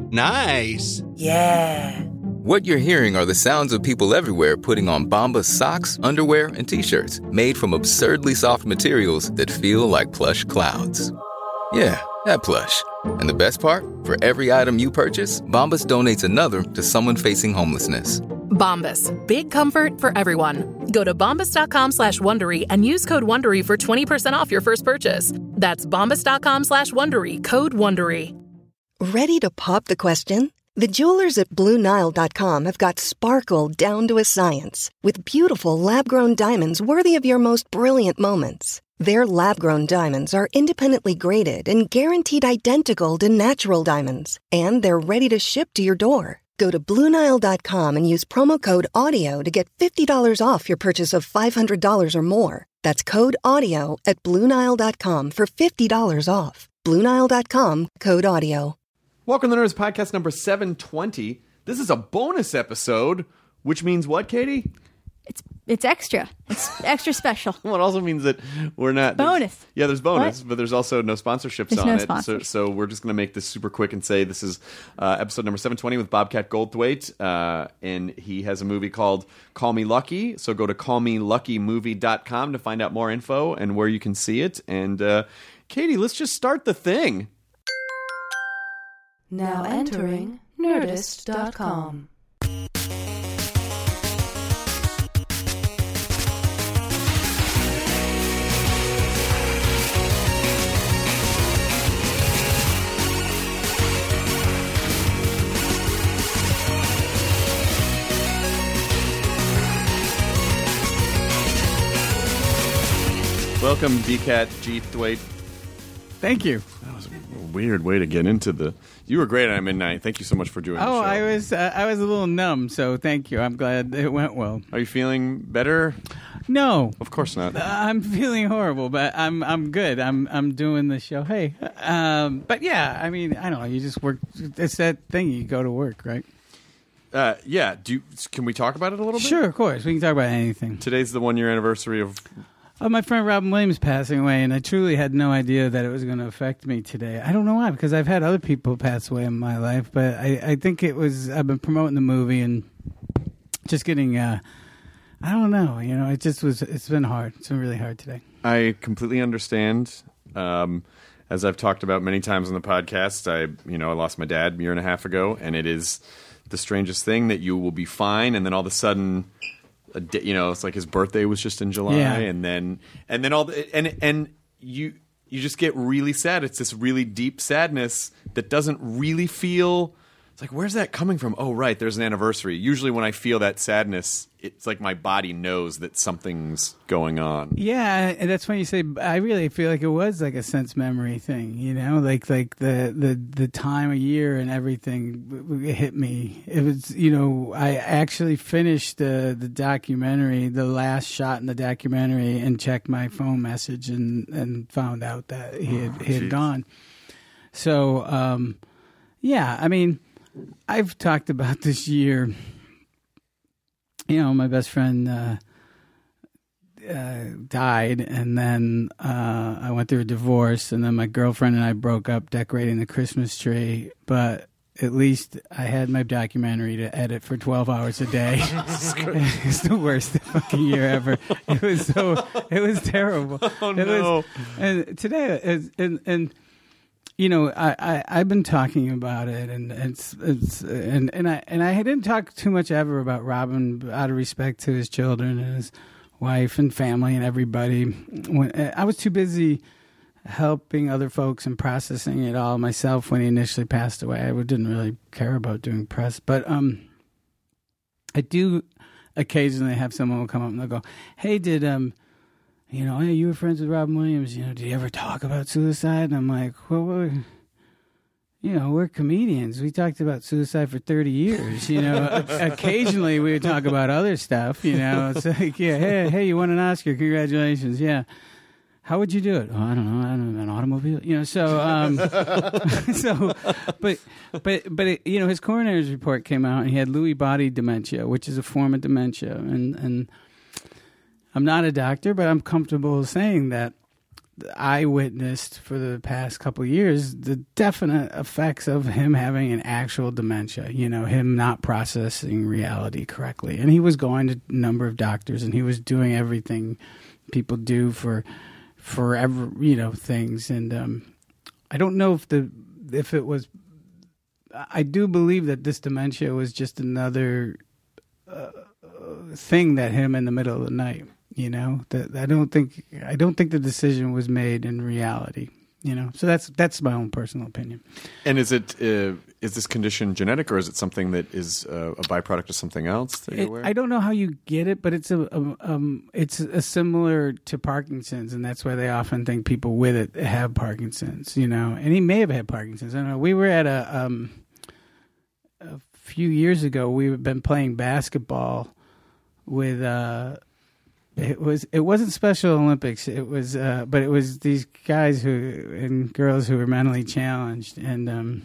Nice. Yeah. What you're hearing are the sounds of people everywhere putting on Bombas socks, underwear, and T-shirts made from absurdly soft materials that feel like plush clouds. Yeah, that plush. And the best part? For every item you purchase, Bombas donates another to someone facing homelessness. Bombas. Big comfort for everyone. Go to bombas.com/Wondery and use code Wondery for 20% off your first purchase. That's bombas.com/Wondery, code Wondery. Ready to pop the question? The jewelers at BlueNile.com have got sparkle down to a science with beautiful lab-grown diamonds worthy of your most brilliant moments. Their lab-grown diamonds are independently graded and guaranteed identical to natural diamonds, and they're ready to ship to your door. Go to BlueNile.com and use promo code AUDIO to get $50 off your purchase of $500 or more. That's code AUDIO at BlueNile.com for $50 off. BlueNile.com, code AUDIO. Welcome to Nerds Podcast number 720. This is a bonus episode, which means what, Katie? It's extra. It's extra special. Well, it also means that we're not... Bonus. There's bonus, What? but there's also no sponsorships There's on no it. sponsors. So we're just going to make this super quick and say this is episode number 720 with Bobcat Goldthwait, and he has a movie called Call Me Lucky. So go to callmeluckymovie.com to find out more info and where you can see it. And Katie, let's just start the thing. Now entering Nerdist.com. Welcome, BCAT G. Thwaite. Thank you. That was a weird way to get into the... You were great at midnight. Thank you so much for doing the show. I was a little numb, so thank you. I'm glad it went well. Are you feeling better? No, Of course not. I'm feeling horrible, but I'm good. I'm doing the show. Hey, but yeah, I mean, I don't know. You just work. It's that thing. You go to work, right? Yeah. Can we talk about it a little bit? Sure, of course. We can talk about anything. Today's the 1 year anniversary of... My friend Robin Williams passing away, and I truly had no idea that it was going to affect me today. I don't know why, because I've had other people pass away in my life, but I think it was, I've been promoting the movie and just getting, I don't know, it's been hard. It's been really hard today. I completely understand. As I've talked about many times on the podcast, I lost my dad a year and a half ago, and it is the strangest thing that you will be fine, and then all of a sudden... it's like his birthday was just in July, yeah. and then you just get really sad. It's this really deep sadness that doesn't really feel. It's like, where's that coming from? Oh, right, there's an anniversary. Usually, when I feel that sadness, it's like my body knows that something's going on. Yeah, and that's when you say I really feel like it was like a sense memory thing, like the time of year and everything hit me. It was, I actually finished the documentary, the last shot in the documentary, and checked my phone message and found out that he had gone. So, yeah, I mean, I've talked about this year. My best friend died, and then I went through a divorce, and then my girlfriend and I broke up decorating the Christmas tree, but at least I had my documentary to edit for 12 hours a day. It's the worst fucking year ever. It was terrible. Oh, no. And today, I've been talking about it, and I didn't talk too much ever about Robin out of respect to his children and his wife and family and everybody. I was too busy helping other folks and processing it all myself when he initially passed away. I didn't really care about doing press, but I do occasionally have someone will come up and they'll go, "Hey, did hey, you were friends with Robin Williams, did you ever talk about suicide?" And I'm like, well, we're comedians. We talked about suicide for 30 years. Occasionally we would talk about other stuff, It's like, yeah, hey, you won an Oscar. Congratulations. Yeah. How would you do it? Oh, I don't know. An automobile, but his coroner's report came out, and he had Lewy body dementia, which is a form of dementia. And I'm not a doctor, but I'm comfortable saying that I witnessed for the past couple of years the definite effects of him having an actual dementia, him not processing reality correctly. And he was going to a number of doctors, and he was doing everything people do for things. And I don't know if it was, I do believe that this dementia was just another thing that him in the middle of the night. That I don't think the decision was made in reality. So that's my own personal opinion. And is this condition genetic, or is it something that is a byproduct of something else that you're aware of? I don't know how you get it, but it's a similar to Parkinson's, and that's why they often think people with it have Parkinson's. And he may have had Parkinson's. I don't know. We were at a few years ago. We've been playing basketball with. It wasn't Special Olympics. It was, but it was these guys and girls who were mentally challenged, and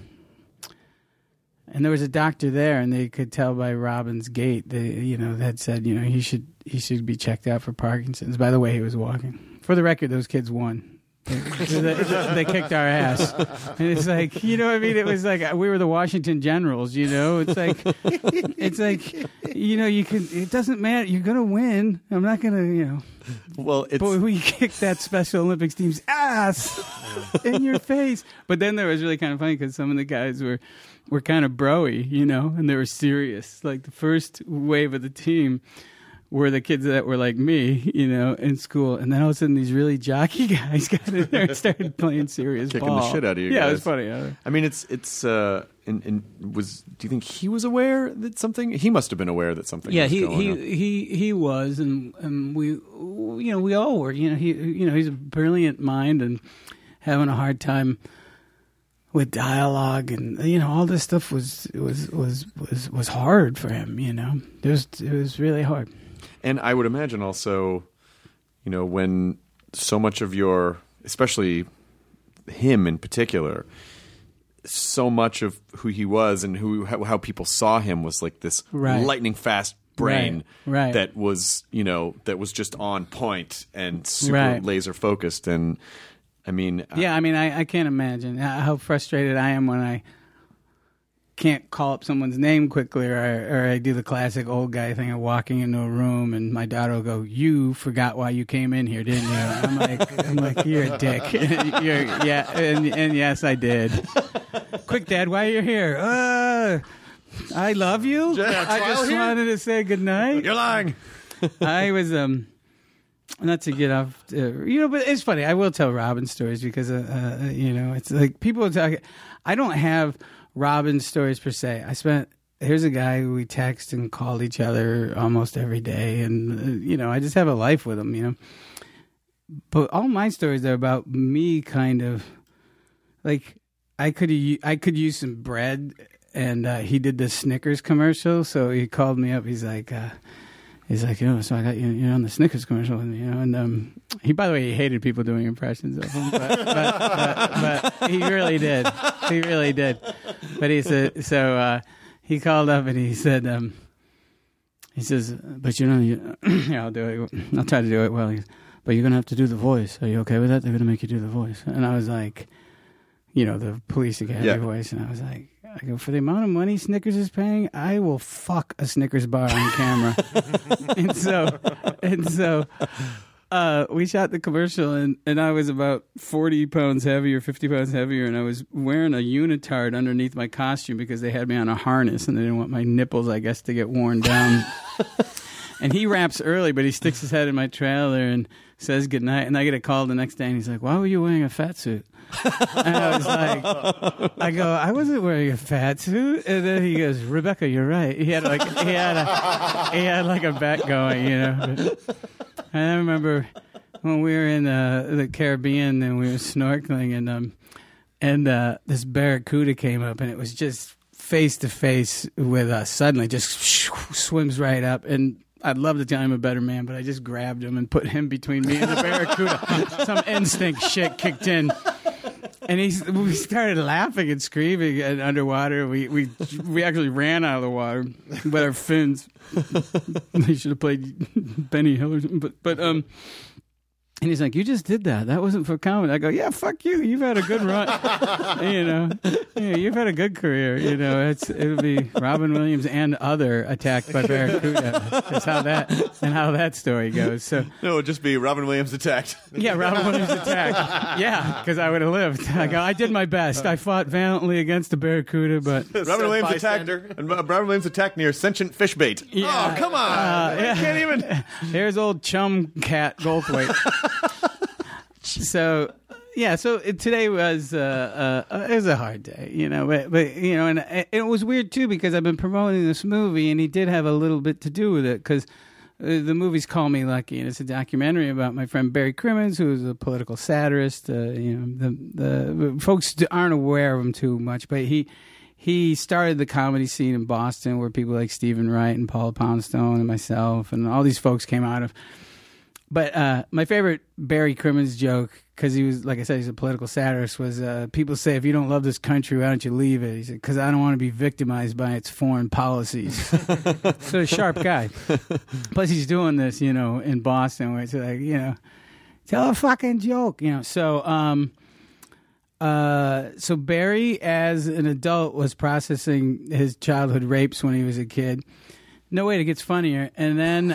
there was a doctor there, and they could tell by Robin's gait, that said, he should be checked out for Parkinson's. By the way, he was walking. For the record, those kids won. They kicked our ass, and it's like, it was like we were the Washington Generals. It's like you can. It doesn't matter. You're gonna win. I'm not gonna. Well, but we kicked that Special Olympics team's ass in your face. But then there was really kind of funny because some of the guys were kind of broy, and they were serious. Like the first wave of the team were the kids that were like me, in school. And then all of a sudden, these really jockey guys got in there and started playing serious Kicking ball. the shit out of you guys. Yeah, it was funny. I mean, do you think he was aware that something? He must have been aware that something was going on. he was, and we, we all were. He's a brilliant mind and having a hard time with dialogue, and all this stuff was hard for him. It was really hard. And I would imagine also, when so much of your, especially him in particular, so much of who he was and how people saw him was like this lightning fast brain that was, that was just on point and super laser focused. And I mean, I can't imagine how frustrated I am when I can't call up someone's name quickly, or I do the classic old guy thing of walking into a room and my daughter will go, "You forgot why you came in here, didn't you?" I'm like, "You're a dick." And yes, I did. Quick, Dad, why are you here? I love you. I just wanted to say goodnight. You're lying. I was not to get off, but it's funny. I will tell Robin stories because it's like people talk. I don't have Robin stories per se. Here's a guy who we text and called each other almost every day, and I just have a life with him, But all my stories are about me, kind of like I could use some bread, and he did the Snickers commercial, so he called me up. He's like, so I got you on the Snickers commercial, and he, by the way, he hated people doing impressions of him, but he really did. He really did. But he said, he called up and he said, he says, but yeah, I'll do it. I'll try to do it well. But you're going to have to do the voice. Are you okay with that? They're going to make you do the voice. And I was like, the police academy voice. And I was like, for the amount of money Snickers is paying, I will fuck a Snickers bar on camera. and so we shot the commercial, and I was about 40 pounds heavier, 50 pounds heavier, and I was wearing a unitard underneath my costume because they had me on a harness, and they didn't want my nipples, I guess, to get worn down. And he raps early, but he sticks his head in my trailer and says goodnight, and I get a call the next day, and he's like, "Why were you wearing a fat suit?" And I was like, I wasn't wearing a fat suit. And then he goes, "Rebecca, you're right." He had like a bet going, And I remember when we were in the Caribbean and we were snorkeling, and this barracuda came up, and it was just face to face with us. Suddenly, just swims right up, and I'd love to tell him a better man, but I just grabbed him and put him between me and the barracuda. Some instinct shit kicked in. And we started laughing and screaming underwater. We actually ran out of the water with our fins. They should have played Benny Hill or something. But And he's like, "You just did that. That wasn't for comedy." I go, "Yeah, fuck you. You've had a good run. Yeah, you've had a good career. It'll be Robin Williams and other attacked by Barracuda. That's how that story goes." So no, it would just be Robin Williams attacked. Yeah, Robin Williams attacked. Yeah, because I would have lived. I go, I did my best. I fought valiantly against the Barracuda, but Robin Williams attacked. And Robin Williams attacked near sentient fish bait. Yeah. Oh, come on! I can't even. There's old chum cat Goldthwait. So today was it was a hard day, but and it was weird too because I've been promoting this movie and he did have a little bit to do with it because the movie's Call Me Lucky and it's a documentary about my friend Barry Crimmins, who is a political satirist. The folks aren't aware of him too much, but he started the comedy scene in Boston where people like Stephen Wright and Paula Poundstone and myself and all these folks came out of. But my favorite Barry Crimmins joke, because he was, like I said, he's a political satirist, was people say, if you don't love this country, why don't you leave it? He said, because I don't want to be victimized by its foreign policies. So a sharp guy. Plus he's doing this, in Boston, where it's like, tell a fucking joke, So so Barry, as an adult, was processing his childhood rapes when he was a kid. No, wait, it gets funnier. And then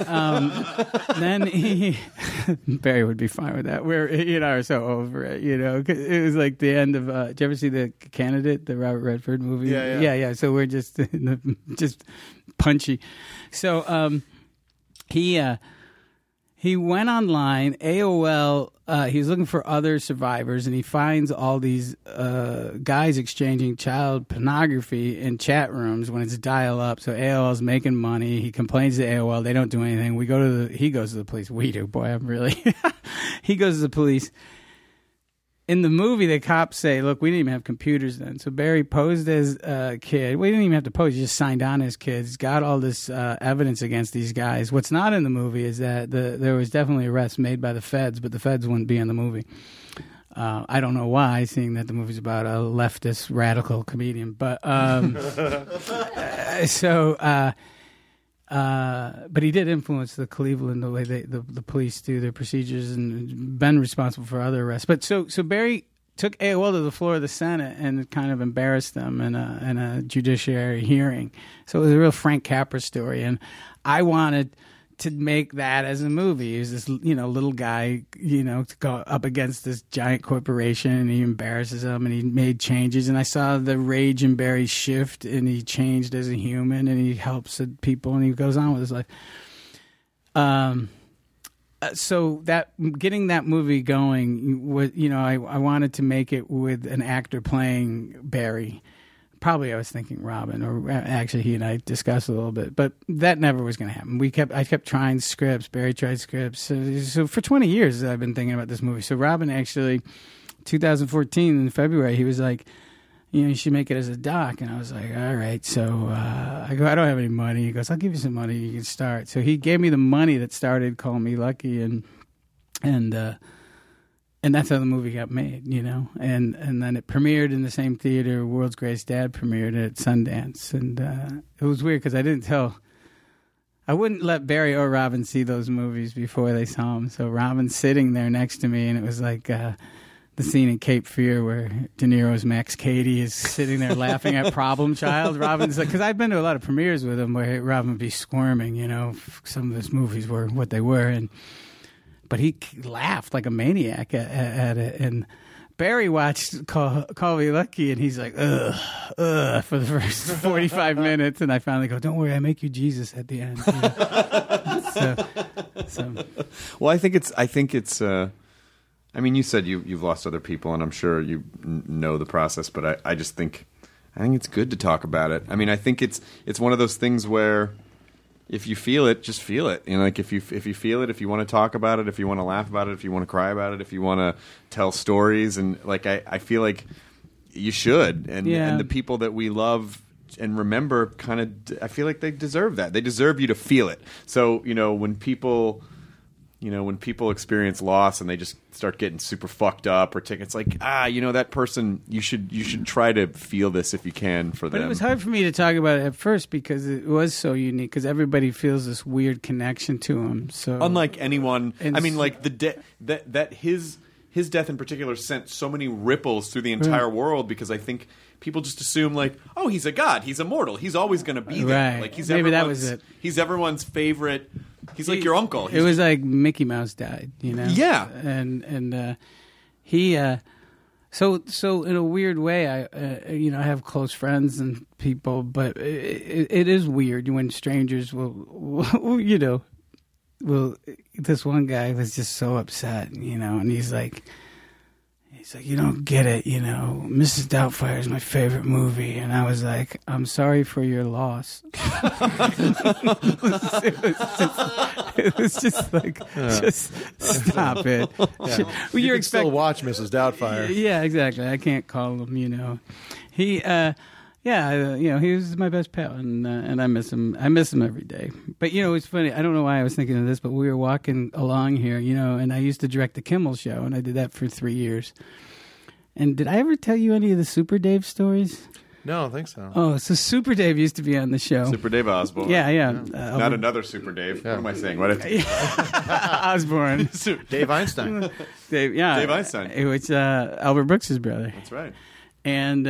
Barry would be fine with that. We're, are so over it, 'cause it was like the end of, did you ever see The Candidate, the Robert Redford movie? Yeah. So we're just, just punchy. So, he went online, AOL, he was looking for other survivors, and he finds all these guys exchanging child pornography in chat rooms when it's dial-up. So AOL's making money. He complains to AOL. They don't do anything. He goes to the police. We do. Boy, I'm really... He goes to the police. In the movie, the cops say, look, we didn't even have computers then. So Barry posed as a kid. We didn't even have to pose. He just signed on as kids. Got all this evidence against these guys. What's not in the movie is that there was definitely arrests made by the feds, but the feds wouldn't be in the movie. I don't know why, seeing that the movie's about a leftist radical comedian. But but he did influence the Cleveland, the way the police do their procedures, and been responsible for other arrests. But so Barry took AOL to the floor of the Senate and kind of embarrassed them in a judiciary hearing. So it was a real Frank Capra story, and I wanted to make that as a movie. He was this, little guy, to go up against this giant corporation, and he embarrasses them, and he made changes. And I saw the rage in Barry shift, and he changed as a human, and he helps people, and he goes on with his life. So that getting that movie going, I wanted to make it with an actor playing Barry. Probably I was thinking Robin, or actually he and I discussed a little bit, but that never was going to happen. I kept trying scripts. Barry tried scripts. So for 20 years I've been thinking about this movie. So Robin actually, 2014 in February, he was like, you should make it as a doc. And I was like, all right. So I go, I don't have any money. He goes, I'll give you some money. You can start. So he gave me the money that started Call Me Lucky, and that's how the movie got made, and then it premiered in the same theater World's Greatest Dad premiered at Sundance. And it was weird because I wouldn't let Barry or Robin see those movies before they saw them. So Robin's sitting there next to me, and it was like the scene in Cape Fear where De Niro's Max Cady is sitting there laughing at Problem Child. Robin's like, because I've been to a lot of premieres with him where Robin would be squirming, some of his movies were what they were, but he laughed like a maniac at it. And Barry watched Call Me Lucky, and he's like, ugh, for the first 45 minutes. And I finally go, don't worry, I make you Jesus at the end. So. Well, I think it's. I mean, you said you've lost other people, and I'm sure you know the process. But I just think it's good to talk about it. I mean, I think it's one of those things where, if you feel it, just feel it. Like if you feel it, if you want to talk about it, if you want to laugh about it, if you want to cry about it, if you want to tell stories, and like I feel like you should. And the people that we love and remember, I feel like they deserve that. They deserve you to feel it. So when people when people experience loss and they just start getting super fucked up or it's like, that person, you should try to feel this if you can for them. But it was hard for me to talk about it at first because it was so unique, because everybody feels this weird connection to him. So unlike anyone, like that his death in particular sent so many ripples through the entire world, because I think people just assume like, oh, he's a god, he's immortal, he's always going to be there. Right. Like Maybe that was it. He's everyone's favorite. He's like your uncle. It was like Mickey Mouse died, Yeah, and he. So in a weird way, I have close friends and people, but it is weird when strangers will this one guy was just so upset, and he's like, you don't get it, Mrs. Doubtfire is my favorite movie. And I was like, I'm sorry for your loss. It was just like, just stop it. Yeah. Well, you can still watch Mrs. Doubtfire. Yeah, exactly. I can't call him, He, he was my best pal, and I miss him. I miss him every day. But it's funny. I don't know why I was thinking of this, but we were walking along here, and I used to direct the Kimmel Show, and I did that for 3 years. And did I ever tell you any of the Super Dave stories? No, I don't think so. Oh, so Super Dave used to be on the show. Super Dave Osborne. Yeah. Not another Super Dave. Yeah. What am I saying? What? Osborne. Dave Einstein. Dave Einstein. Which Albert Brooks' brother. That's right. And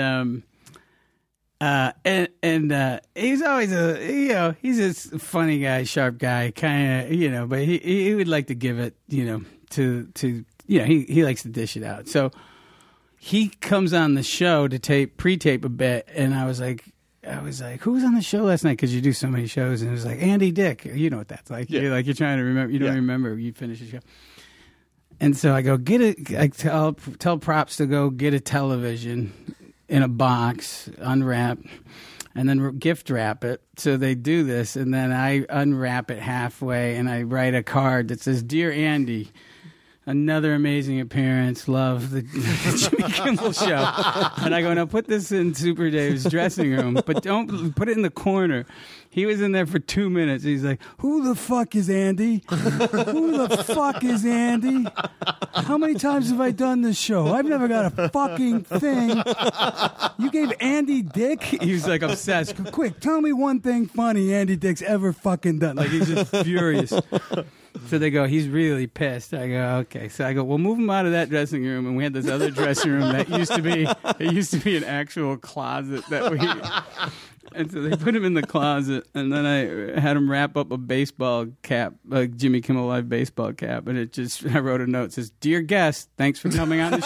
he's always he's a funny guy, sharp guy, kind of, but he would like to give it, to he likes to dish it out. So he comes on the show to pre-tape a bit, and I was like, who was on the show last night? Because you do so many shows, and it was like Andy Dick. You know what that's like. Yeah. You're trying to remember. You don't remember. You finish the show. And so I go I tell props to go get a television in a box, unwrap, and then gift wrap it. So they do this, and then I unwrap it halfway, and I write a card that says, "Dear Andy, another amazing appearance. Love the Jimmy Kimmel Show." And I go, now put this in Super Dave's dressing room, but don't put it in the corner. He was in there for 2 minutes. He's like, who the fuck is Andy? Who the fuck is Andy? How many times have I done this show? I've never got a fucking thing. You gave Andy Dick? He was like obsessed. Quick, tell me one thing funny Andy Dick's ever fucking done. Like, he's just furious. So they go, he's really pissed. I go, okay. So I go, well, move him out of that dressing room. And we had this other dressing room that used to be an actual closet that we... And so they put him in the closet, and then I had him wrap up a baseball cap, a Jimmy Kimmel Live baseball cap, and I wrote a note that says, "Dear guest, thanks for coming on the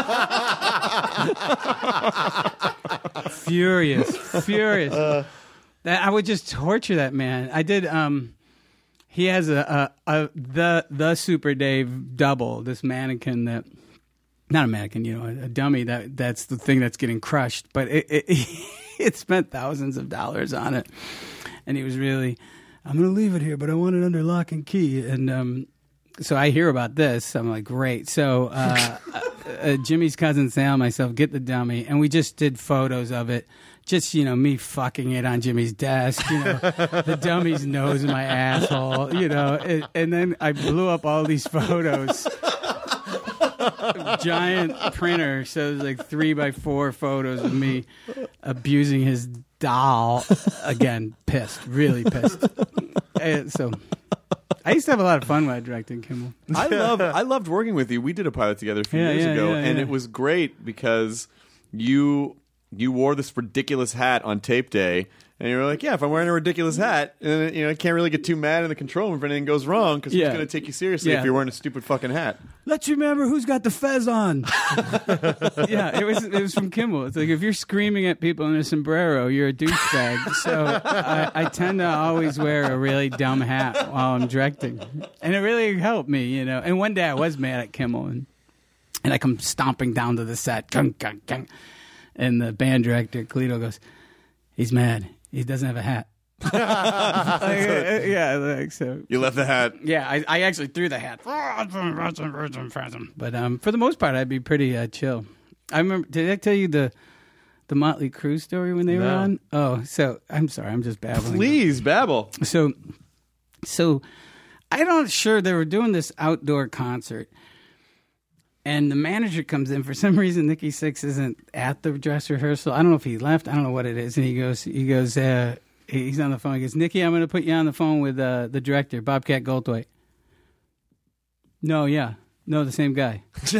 show." Furious. That I would just torture that man. I did. He has the Super Dave double, this mannequin that. Not a mannequin, a dummy that's the thing that's getting crushed. But it spent thousands of dollars on it. And he was really, I'm going to leave it here, but I want it under lock and key. And so I hear about this. I'm like, great. So Jimmy's cousin Sam and myself get the dummy, and we just did photos of it. Just, me fucking it on Jimmy's desk, the dummy's nose in my asshole, and then I blew up all these photos. Giant printer, so there's like 3x4 photos of me abusing his doll. Again, really pissed. So I used to have a lot of fun when I directed Kimmel. I loved working with you. We did a pilot together a few years ago, and it was great because you wore this ridiculous hat on tape day. And you were like, yeah, if I'm wearing a ridiculous hat, and I can't really get too mad in the control room if anything goes wrong, because who's going to take you seriously if you're wearing a stupid fucking hat? Let's remember who's got the fez on. Yeah, it was from Kimmel. It's like, if you're screaming at people in a sombrero, you're a douchebag. So I tend to always wear a really dumb hat while I'm directing. And it really helped me, And one day I was mad at Kimmel, and I come stomping down to the set. Gung, gung, gung. And the band director, Cleto, goes, he's mad. He doesn't have a hat. So. You left the hat. Yeah, I actually threw the hat. But for the most part, I'd be pretty chill. I remember. Did I tell you the Motley Crue story when they were on? Oh, so I'm sorry. I'm just babbling. Please babble. So I'm not sure. They were doing this outdoor concert. And the manager comes in. For some reason, Nikki Sixx isn't at the dress rehearsal. I don't know if he left. I don't know what it is. And he goes, he's on the phone. He goes, Nikki, I'm going to put you on the phone with the director, Bobcat Goldthwait. No, the same guy.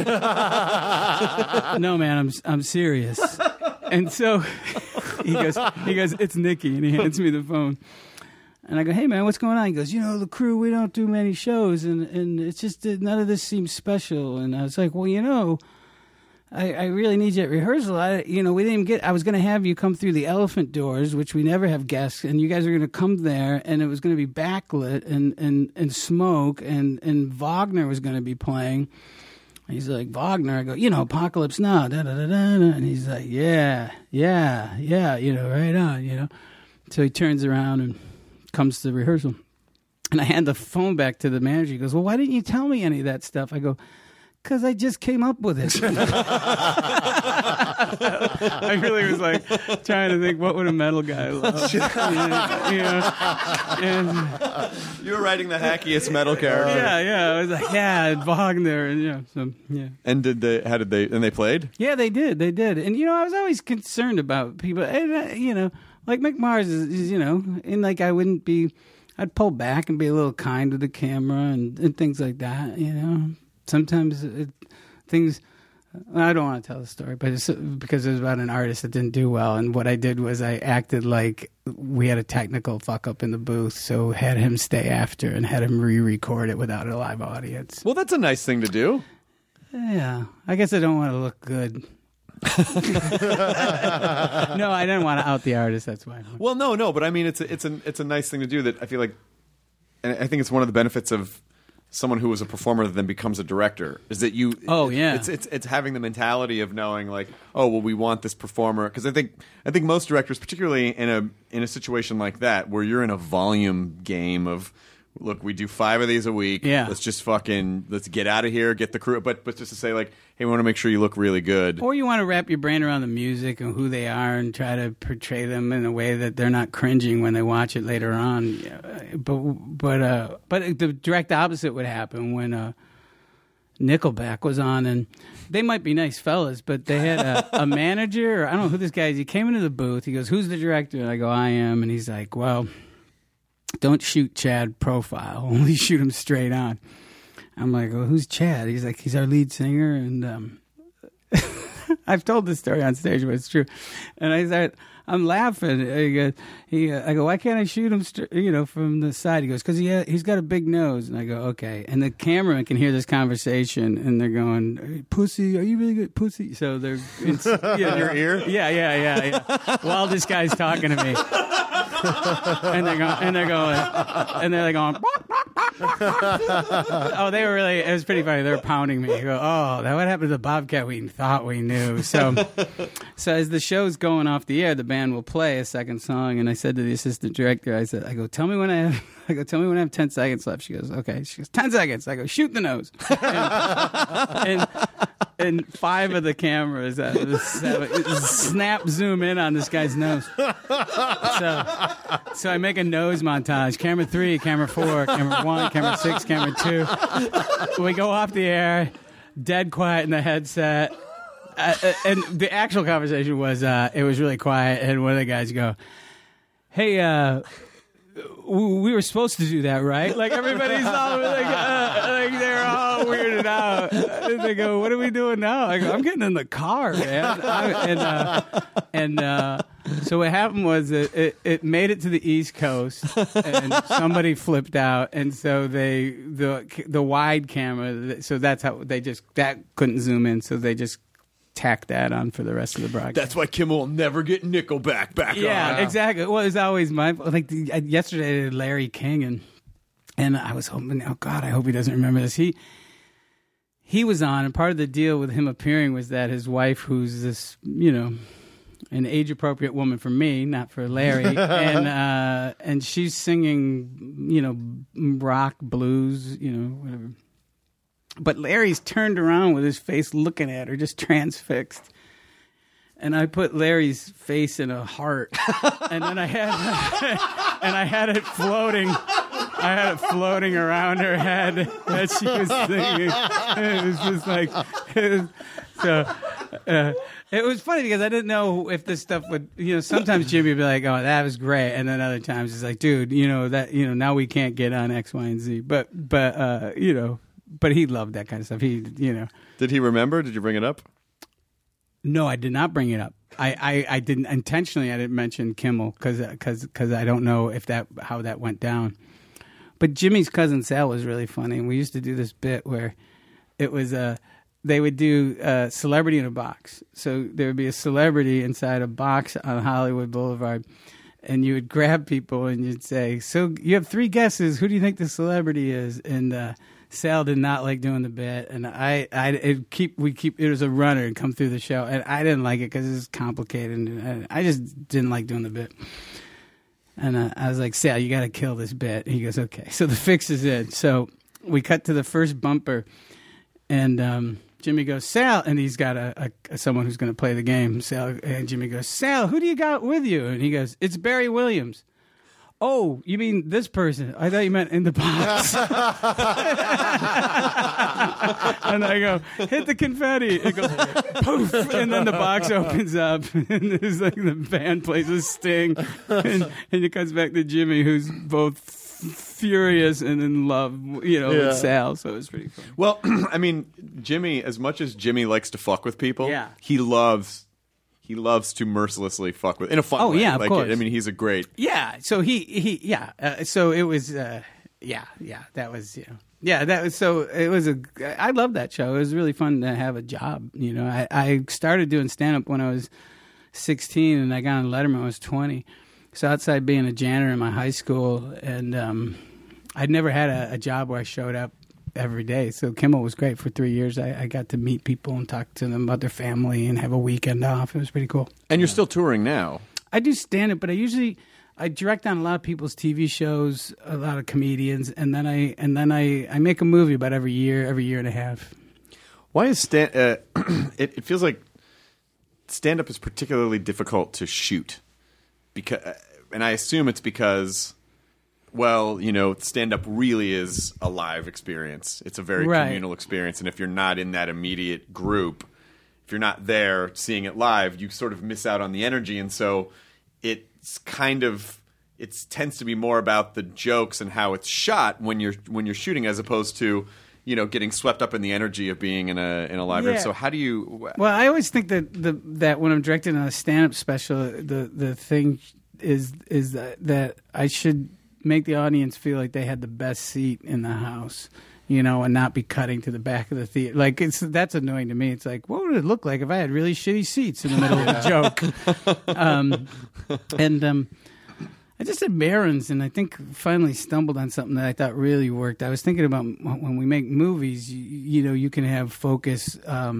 No, man, I'm serious. And so he goes, it's Nikki, and he hands me the phone. And I go, hey, man, what's going on? He goes, the crew, we don't do many shows, and it's just that none of this seems special. And I was like, well, I really need you at rehearsal. We didn't even get, I was going to have you come through the elephant doors, which we never have guests, and you guys are going to come there, and it was going to be backlit and smoke, and Wagner was going to be playing. He's like, Wagner? I go, Apocalypse Now, da-da-da-da. And he's like, yeah, right on, So he turns around and comes to the rehearsal. And I hand the phone back to the manager. He goes, well, why didn't you tell me any of that stuff? I go, because I just came up with it. I really was like trying to think, what would a metal guy love? And, you were writing the hackiest metal character. Yeah. I was like, Wagner, and so. And they played? Yeah, they did. And I was always concerned about people. And, like Mick Mars is, and like I'd pull back and be a little kind to the camera and things like that. Sometimes things. I don't want to tell the story, but it's because it was about an artist that didn't do well, and what I did was I acted like we had a technical fuck up in the booth, so had him stay after and had him re-record it without a live audience. Well, that's a nice thing to do. Yeah, I guess I don't want to look good. No, I didn't want to out the artist. That's why. Well, no, but I mean, it's a nice thing to do. That I feel like, and I think it's one of the benefits of someone who was a performer that then becomes a director is that you. Oh yeah. It's having the mentality of knowing like, oh well, we want this performer, because I think most directors, particularly in a situation like that where you're in a volume game of. Look, we do 5 of these a week. Yeah. Let's get out of here, get the crew. But just to say, like, hey, we want to make sure you look really good. Or you want to wrap your brain around the music and who they are and try to portray them in a way that they're not cringing when they watch it later on. But the direct opposite would happen when Nickelback was on, and they might be nice fellas, but they had a manager, or I don't know who this guy is. He came into the booth. He goes, "Who's the director?" And I go, "I am." And he's like, "Well, don't shoot Chad profile. Only shoot him straight on." I'm like, "Well, who's Chad?" He's like, "He's our lead singer." And I've told this story on stage, but it's true. And I'm laughing. I go, "Why can't I shoot him from the side?" He goes, "Because he's got a big nose." And I go, "Okay." And the cameraman can hear this conversation, and they're going, "Hey, pussy, are you really good, pussy?" So they're in your ear. Yeah. While this guy's talking to me. And they're going. Oh, they were really. It was pretty funny. They were pounding me. Go, "Oh, that what happened to the Bobcat we thought we knew." So as the show's going off the air, the band will play a second song, and I said to the assistant director, I go, "Tell me when I have 10 seconds left." She goes, "Okay." She goes, 10 seconds. I go, "Shoot the nose." And 5 of the cameras out of the 7 snap zoom in on this guy's nose. So I make a nose montage. Camera 3, camera 4, camera 1, camera 6, camera 2. We go off the air, dead quiet in the headset. And the actual conversation was, it was really quiet, and one of the guys go, "Hey, we were supposed to do that, right?" Like everybody's all like they're all weirded out. And they go, "What are we doing now?" I go, "I'm getting in the car, man." So what happened was it made it to the East Coast, and somebody flipped out, and so the wide camera. So that's how that couldn't zoom in. So they just tack that on for the rest of the broadcast. That's why Kimmel will never get Nickelback back on. Yeah, exactly. Well, it's always yesterday I did Larry King, and I was hoping, oh God, I hope he doesn't remember this. He was on, and part of the deal with him appearing was that his wife, who's this, an age-appropriate woman for me, not for Larry, and she's singing, rock, blues, whatever. But Larry's turned around with his face looking at her, just transfixed. And I put Larry's face in a heart, and then I had it floating I had it floating around her head that she was singing. It was just like, it was funny because I didn't know if this stuff would, sometimes Jimmy would be like, oh, that was great. And then other times he's like, dude, now we can't get on X, Y, and Z. But he loved that kind of stuff. Did he remember? Did you bring it up? No, I did not bring it up. I didn't intentionally. I didn't mention Kimmel because I don't know how that went down. But Jimmy's cousin Sal was really funny, and we used to do this bit where it was they would do celebrity in a box. So there would be a celebrity inside a box on Hollywood Boulevard, and you would grab people and you'd say, "So you have 3 guesses. Who do you think the celebrity is?" And Sal did not like doing the bit, and it was a runner and come through the show, and I didn't like it because it was complicated, and I just didn't like doing the bit. And I was like, Sal, you got to kill this bit. And he goes, okay. So the fix is in. So we cut to the first bumper, and Jimmy goes, Sal, and he's got someone who's going to play the game. Sal, and Jimmy goes, Sal, who do you got with you? And he goes, it's Barry Williams. Oh, you mean this person? I thought you meant in the box. And I go, hit the confetti. It goes, poof, and then the box opens up, and there's like the band plays a sting, and it comes back to Jimmy, who's both furious and in love, with Sal. So it was pretty fun. Well, I mean, Jimmy, as much as Jimmy likes to fuck with people, he loves to mercilessly fuck with in a fun way. Oh yeah, of course. I mean, he's a great. Yeah. So so it was. That was. That was. So it was I loved that show. It was really fun to have a job. I started doing stand up when I was 16, and I got on Letterman when I was 20. So outside being a janitor in my high school, and I'd never had a job where I showed up every day. So Kimmel was great for 3 years. I got to meet people and talk to them about their family and have a weekend off. It was pretty cool. And you're still touring now. I do stand-up, but I direct on a lot of people's TV shows, a lot of comedians, and then I make a movie about every year and a half. Why is it feels like stand-up is particularly difficult to shoot, and I assume it's because, well, stand-up really is a live experience. It's a very communal experience, and if you're not in that immediate group, if you're not there seeing it live, you sort of miss out on the energy, and so it tends to be more about the jokes and how it's shot when you're shooting, as opposed to getting swept up in the energy of being in a live room. So how do you? Well, I always think that when I'm directing a stand-up special, the thing is that I should make the audience feel like they had the best seat in the house, and not be cutting to the back of the theater. Like that's annoying to me. It's like, what would it look like if I had really shitty seats in the middle of the joke? I just did Barron's, and I think finally stumbled on something that I thought really worked. I was thinking about when we make movies, you can have focus,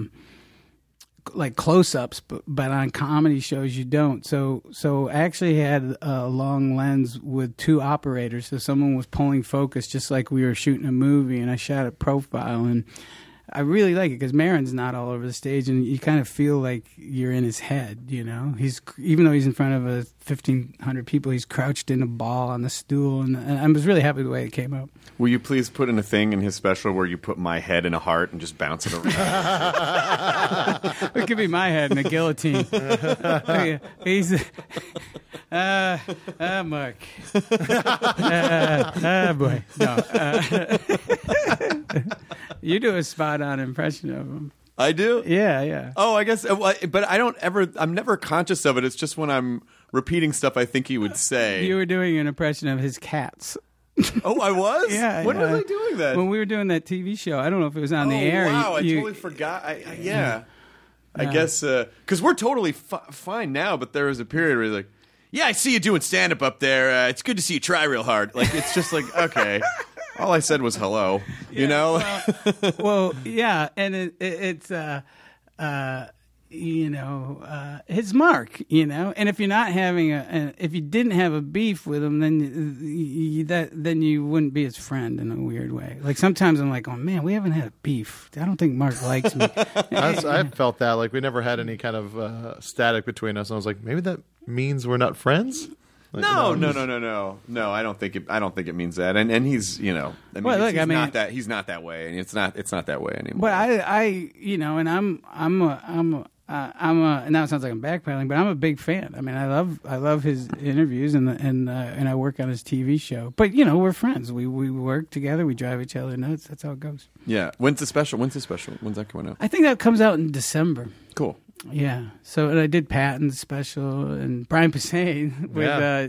like close-ups, but on comedy shows you don't. So I actually had a long lens with 2 operators, so someone was pulling focus just like we were shooting a movie, and I shot a profile, and I really like it because Maron's not all over the stage, and you kind of feel like you're in his head. He's, even though he's in front of 1,500 people, he's crouched in a ball on the stool, and I was really happy with the way it came out. Will you please put in a thing in his special where you put my head in a heart and just bounce it around? It could be my head in a guillotine. He's Mark. Boy, no. You do a spot-on impression of him. I do? Yeah. Oh, I guess, but I don't ever, I'm never conscious of it. It's just when I'm repeating stuff I think he would say. You were doing an impression of his cats. Oh, I was? Yeah. When was I doing that? When we were doing that TV show. I don't know if it was on the air. Wow, I totally forgot. I guess, because we're totally fine now, but there was a period where he's like, yeah, I see you doing stand-up up there. It's good to see you try real hard. Like, it's just like, okay. All I said was hello, Well, yeah, and it's his mark, and if you're not having if you didn't have a beef with him, then you wouldn't be his friend in a weird way. Like sometimes I'm like, oh man, we haven't had a beef. I don't think Mark likes me. I felt that, like we never had any kind of static between us. And I was like, maybe that means we're not friends. Like, No. I don't think it means that. And he's, you know, I mean, Well, look, he's I mean- not that. He's not that way, and it's not that way anymore. But I, you know, and I'm a. Now it sounds like I'm backpedaling, but I'm a big fan. I mean, I love his interviews, and I work on his TV show. But you know, we're friends. We work together. We drive each other nuts. That's how it goes. Yeah. When's the special? When's that coming out? I think that comes out in December. Cool. Yeah. So and I did Patton's special and Brian Posehn with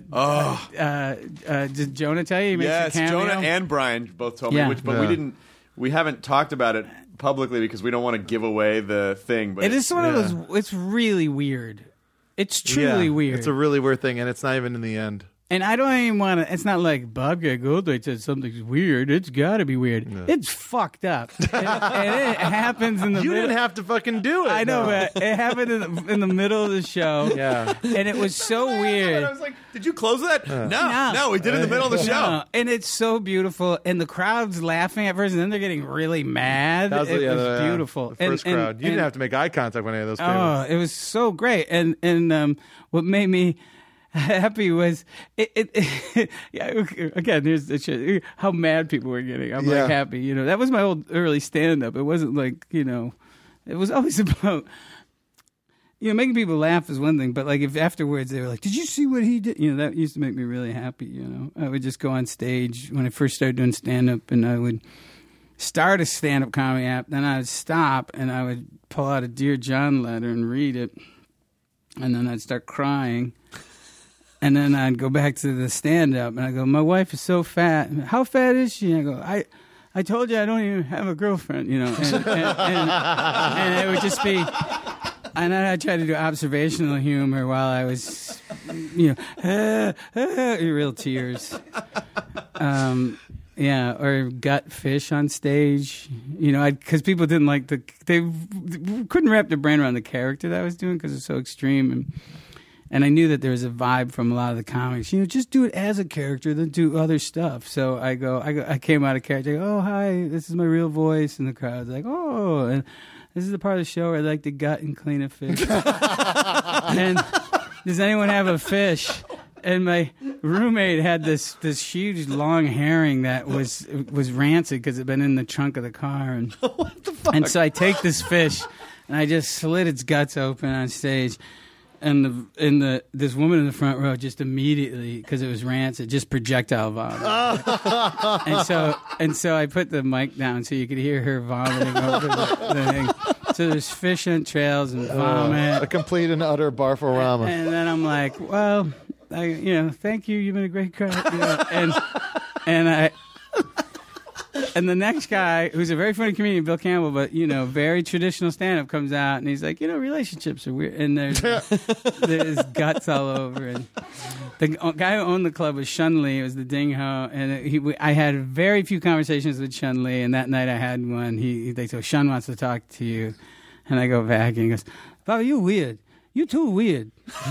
did Jonah tell you? He makes Yes, a cameo? Jonah and Brian both told Yeah. me, but we haven't talked about it publicly because we don't want to give away the thing. But It is one of those. It's really weird. It's truly Yeah, weird. It's a really weird thing, and it's not even in the end. And I don't even want to. It's not like Bobcat Goldthwait said something's weird. It's got to be weird. No. It's fucked up, and it happens in the. You middle. didn't have to fucking do it. I know, though. but it happened in the middle of the show. Yeah. And it was so weird. I was like, "Did you close that?" No, we did it in the middle of the show. No, and it's so beautiful, and the crowd's laughing at first, and then they're getting really mad. That was, it was the beautiful. The first crowd. You didn't have to make eye contact with any of those people. Oh, it was so great, and what made me happy was it yeah, again, there's the shit, how mad people were getting. I'm like happy, you know. That was my old early stand-up. It wasn't like, you know, it was always about, you know, making people laugh is one thing, but like if afterwards they were like, did you see what he did? You know, that used to make me really happy, you know. I would just go on stage when I first started doing stand-up, and I would start a stand-up comedy app, then I would stop and I would pull out a Dear John letter and read it, and then I'd start crying. And then I'd go back to the stand-up, and I go, my wife is so fat. How fat is she? And I go, I told you I don't even have a girlfriend, you know. And it would just be, and I tried to do observational humor while I was, you know, real tears. Yeah, or gut fish on stage, you know, because people didn't like they couldn't wrap their brain around the character that I was doing because it's so extreme. And I knew that there was a vibe from a lot of the comics. You know, just do it as a character, then do other stuff. So I came out of character. I go, oh, hi, this is my real voice. And the crowd's like, oh, and this is the part of the show where I like to gut and clean a fish. And does anyone have a fish? And my roommate had this huge long herring that was rancid because it had been in the trunk of the car. And, what the fuck? And so I take this fish and I just slit its guts open on stage. And this woman in the front row just immediately, because it was rancid, just projectile vomit. and so I put the mic down so you could hear her vomiting over the thing. So there's fish and trails and vomit. A complete and utter barforama. And then I'm like, well, thank you. You've been a great crowd. You know, and the next guy, who's a very funny comedian, Bill Campbell, but, you know, very traditional stand-up, comes out, and he's like, you know, relationships are weird. And there's guts all over. And the guy who owned the club was Shun Lee. It was the Ding Ho. And I had very few conversations with Shun Lee, and that night I had one. They said, Shun wants to talk to you. And I go back, and he goes, Bobby, you weird. You too weird.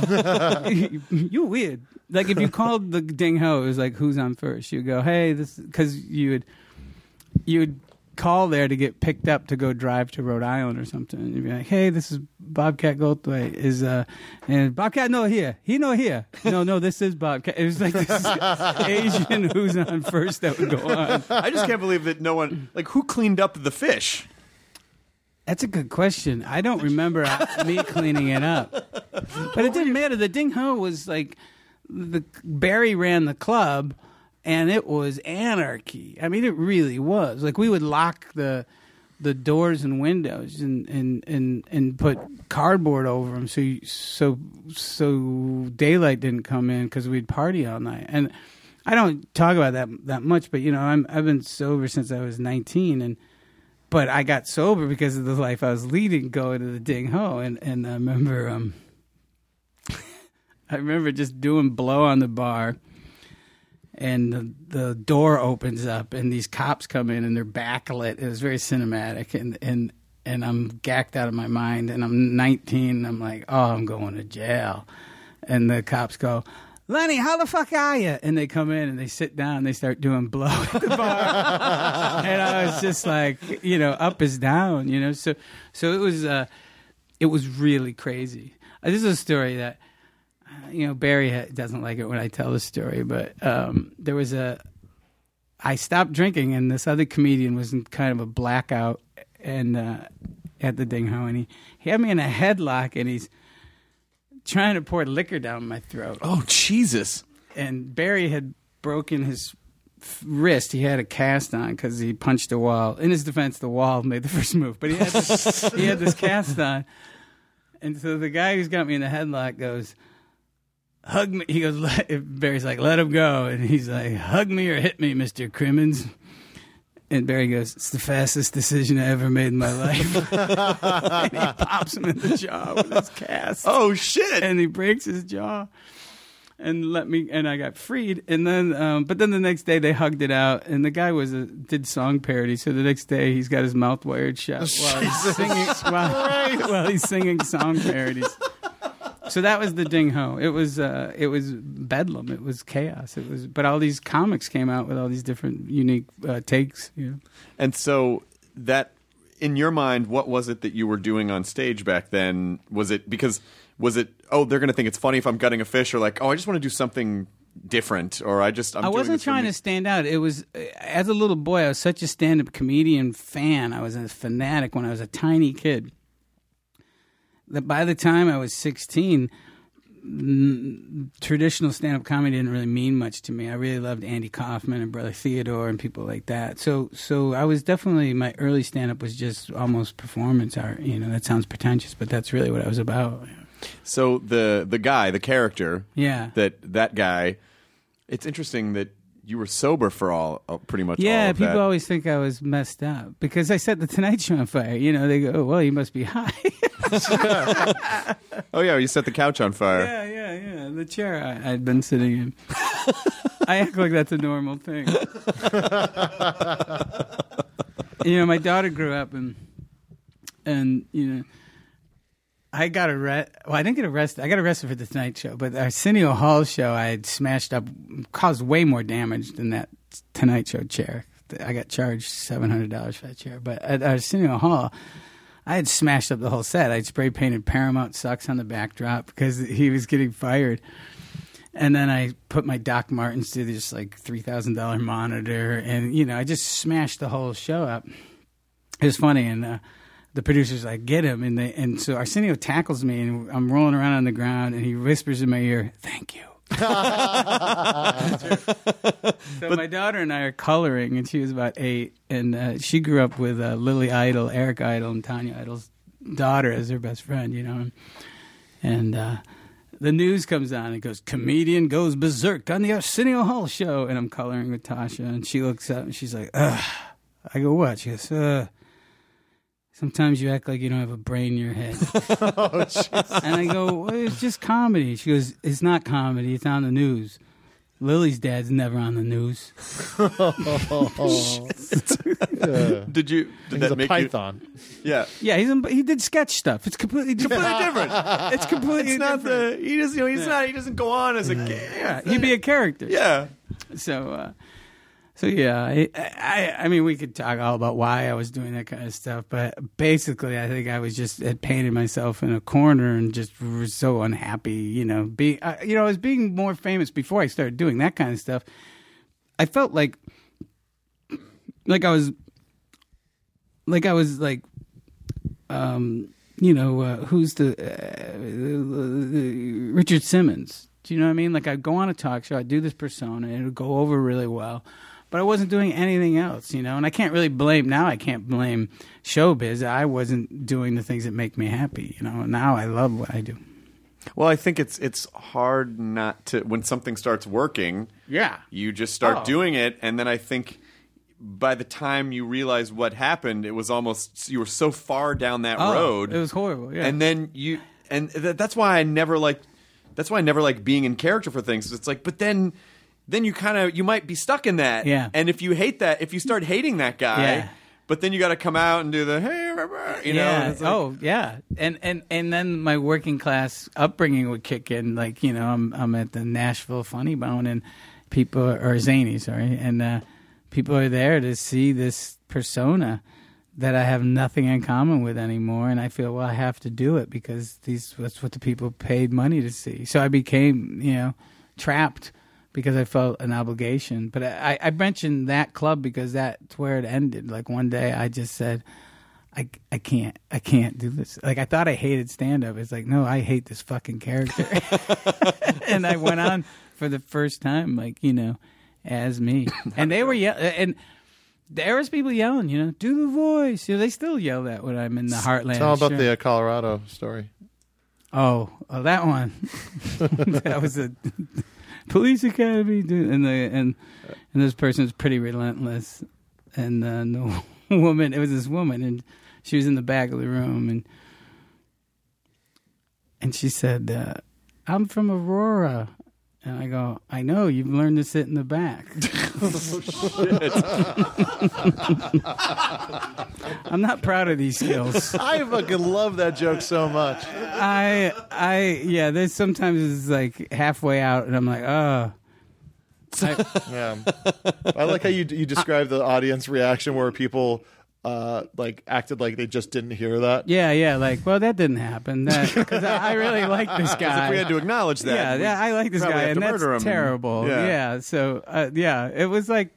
You weird. Like, if you called the Ding Ho, it was like, who's on first? You go, hey, this, because you would call there to get picked up to go drive to Rhode Island or something. And you'd be like, hey, this is Bobcat Goldthwait. And Bobcat no here. He no here. No, this is Bobcat. It was like this Asian who's on first that would go on. I just can't believe that no one, like, who cleaned up the fish? That's a good question. I don't remember me cleaning it up. But it didn't matter. The Ding Ho was like, Barry ran the club, and it was anarchy. I mean, it really was. Like, we would lock the doors and windows and put cardboard over them so daylight didn't come in because we'd party all night. And I don't talk about that much, but, you know, I've been sober since I was 19, but I got sober because of the life I was leading, going to the Ding Ho, and I remember just doing blow on the bar. And the door opens up, and these cops come in, and they're backlit. It was very cinematic, and I'm gacked out of my mind. And I'm 19, and I'm like, oh, I'm going to jail. And the cops go, Lenny, how the fuck are you? And they come in, and they sit down, and they start doing blow at the bar. And I was just like, you know, up is down, you know. So it was really crazy. This is a story that Barry doesn't like it when I tell the story, but there was I stopped drinking, and this other comedian was in kind of a blackout and at the Ding Ho, and he had me in a headlock, and he's trying to pour liquor down my throat. Oh, Jesus. And Barry had broken his wrist. He had a cast on because he punched a wall. In his defense, the wall made the first move, but he had this cast on. And so the guy who's got me in the headlock goes, hug me. He goes, Barry's like, let him go. And he's like, hug me or hit me, Mr. Crimmins. And Barry goes, it's the fastest decision I ever made in my life. And he pops him in the jaw with his cast. Oh, shit. And he breaks his jaw. And I got freed. And then, but then the next day they hugged it out. And the guy did song parody. So the next day he's got his mouth wired shut while he's singing, while he's singing song parodies. So that was the Ding Ho. It was bedlam. It was chaos. But all these comics came out with all these different unique takes. And so that, in your mind, what was it that you were doing on stage back then? Was it, oh, they're going to think it's funny if I'm gutting a fish, or like, oh, I just want to do something different, or I wasn't trying to stand out. It was, as a little boy, I was such a stand-up comedian fan. I was a fanatic when I was a tiny kid. That by the time I was 16, traditional stand-up comedy didn't really mean much to me. I really loved Andy Kaufman and Brother Theodore and people like that. So I was definitely, my early stand-up was just almost performance art. That sounds pretentious, but that's really what I was about. So the guy, the character, yeah, that guy, it's interesting that you were sober for pretty much all of that. People always think I was messed up because I set the Tonight Show on fire. They go, oh, well, you must be high. Oh, yeah, you set the couch on fire. Yeah. The chair I'd been sitting in. I act like that's a normal thing. My daughter grew up and I got arrested. Well, I didn't get arrested. I got arrested for the Tonight Show, but Arsenio Hall show I had smashed up, caused way more damage than that Tonight Show chair. I got charged $700 for that chair. But at Arsenio Hall, I had smashed up the whole set. I spray painted Paramount Sucks on the backdrop because he was getting fired. And then I put my Doc Martens to this like $3,000 monitor, and I just smashed the whole show up. It was funny, and the producer's like, get him. And so Arsenio tackles me, and I'm rolling around on the ground, and he whispers in my ear, thank you. So my daughter and I are coloring, and she was about 8, and she grew up with Lily Idol, Eric Idle, and Tanya Idle's daughter as her best friend, And the news comes on, and it goes, comedian goes berserk on the Arsenio Hall show. And I'm coloring with Tasha, and she looks up, and she's like, ugh. I go, what? She goes, sometimes you act like you don't have a brain in your head. And I go, well, it's just comedy. She goes, it's not comedy. It's on the news. Lily's dad's never on the news. Did He's a python. Yeah. Yeah, he did sketch stuff. It's completely different. It's completely It's not different. he doesn't go on as a yeah, he'd be a character. Yeah. So yeah, I mean, we could talk all about why I was doing that kind of stuff, but basically, I think I was had painted myself in a corner and just was so unhappy. I was being more famous before I started doing that kind of stuff. I felt like I was who's the Richard Simmons? Do you know what I mean? Like, I'd go on a talk show, I'd do this persona, and it would go over really well. But I wasn't doing anything else, and I can't really blame showbiz. I wasn't doing the things that make me happy, Now I love what I do. Well, I think it's hard not to, when something starts working, yeah, you just start doing it, and then I think by the time you realize what happened, it was almost, you were so far down that road. It was horrible, yeah. And then that's why I never liked being in character for things. It's like, but then you might be stuck in that. Yeah. And if you start hating that guy, yeah, but then you got to come out and do the, hey, yeah. It's like, yeah. And then my working class upbringing would kick in. Like, I'm at the Nashville Funny Bone, and people, or Zany, sorry, and people are there to see this persona that I have nothing in common with anymore, and I feel, well, I have to do it because that's what the people paid money to see. So I became, trapped because I felt an obligation. But I mentioned that club because that's where it ended. Like one day I just said, I can't do this. Like I thought I hated stand-up. It's like, no, I hate this fucking character. And I went on for the first time, as me. And they were and there was people yelling, do the voice. They still yell that when I'm in the Heartland. Tell about the Colorado story. Oh, that one. That was a police academy, dude. And this person was pretty relentless. And the woman, it was this woman, and she was in the back of the room, and she said, "I'm from Aurora." And I go, I know, you've learned to sit in the back. I'm not proud of these skills. I fucking love that joke so much. There's sometimes it's like halfway out, and I'm like, oh. Yeah. I like how you describe the audience reaction where people acted like they just didn't hear that. Yeah, well, that didn't happen. Because I really like this guy. If we had to acknowledge that. Yeah, I like this guy, and that's terrible. Yeah, so, it was like,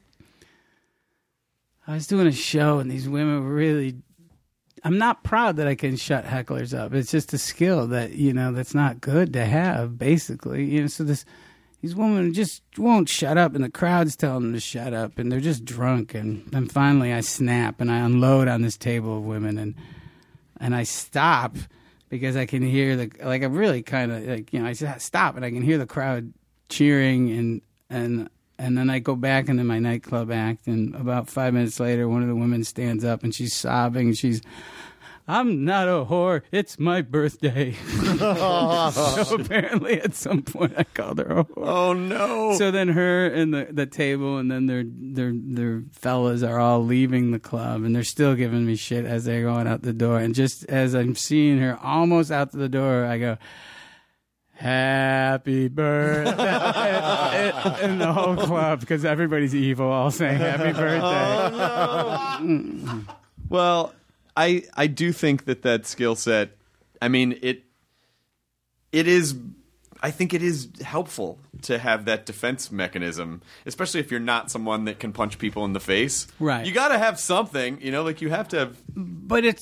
I was doing a show, and these women were really, I'm not proud that I can shut hecklers up. It's just a skill that, that's not good to have, basically. So these women just won't shut up, and the crowd's telling them to shut up, and they're just drunk. And then finally I snap, and I unload on this table of women, and I stop because I can hear I really kind of, I stop, and I can hear the crowd cheering, and then I go back into my nightclub act, and about 5 minutes later, one of the women stands up, and she's sobbing, and I'm not a whore. It's my birthday. So apparently at some point I called her a whore. Oh, no. So then her and the table and then their fellas are all leaving the club, and they're still giving me shit as they're going out the door. And just as I'm seeing her almost out the door, I go, happy birthday. In the whole club, because everybody's evil, all saying happy birthday. Oh, no. Well, I do think that skill set, I mean, it is, I think it is helpful to have that defense mechanism, especially if you're not someone that can punch people in the face. Right. You got to have something, you have to have. But it's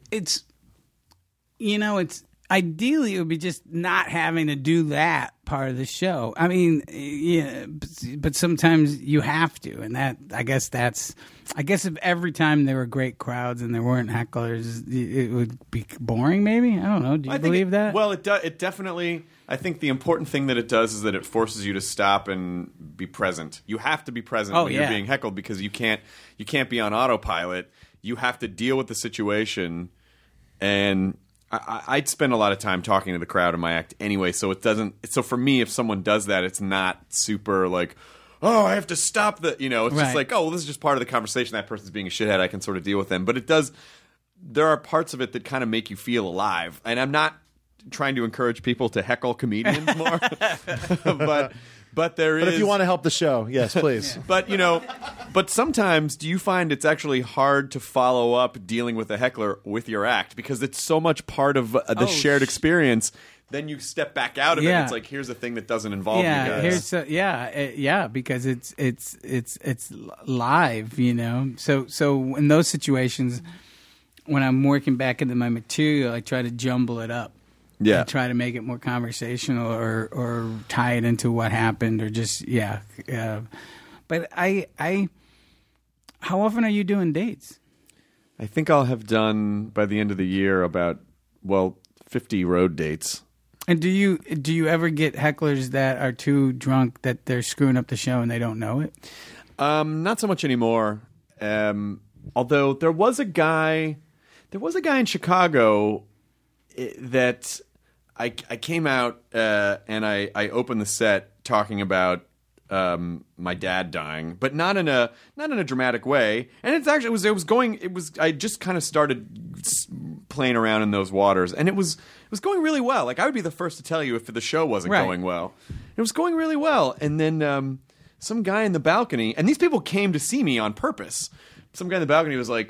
ideally it would be just not having to do that part of the show. I mean, but sometimes you have to, and I guess if every time there were great crowds and there weren't hecklers, it would be boring. Maybe, I don't know. Do you believe that? Well, it definitely. I think the important thing that it does is that it forces you to stop and be present. You have to be present when you're being heckled, because you can't be on autopilot. You have to deal with the situation, and I'd spend a lot of time talking to the crowd in my act anyway, so it doesn't. So for me, if someone does that, it's not super like, oh, I have to stop the. It's just like, oh, well, this is just part of the conversation. That person's being a shithead. I can sort of deal with them, but it does. There are parts of it that kind of make you feel alive, and I'm not trying to encourage people to heckle comedians more, but there is. But if you want to help the show, yes, please. But but sometimes, do you find it's actually hard to follow up dealing with a heckler with your act, because it's so much part of the shared experience? Then you step back out of it. And it's like, here's a thing that doesn't involve you guys. Because it's live, So in those situations, when I'm working back into my material, I try to jumble it up. Yeah, and try to make it more conversational or tie it into what happened, or just But how often are you doing dates? I think I'll have done by the end of the year about 50 road dates. And do you ever get hecklers that are too drunk that they're screwing up the show and they don't know it? Not so much anymore. Although there was a guy in Chicago that I came out and I opened the set talking about my dad dying, but not in a dramatic way. And I just kind of started playing around in those waters, and it was going really well. Like, I would be the first to tell you if the show wasn't going well. It was going really well, and then some guy in the balcony, and these people came to see me on purpose. Some guy in the balcony was like,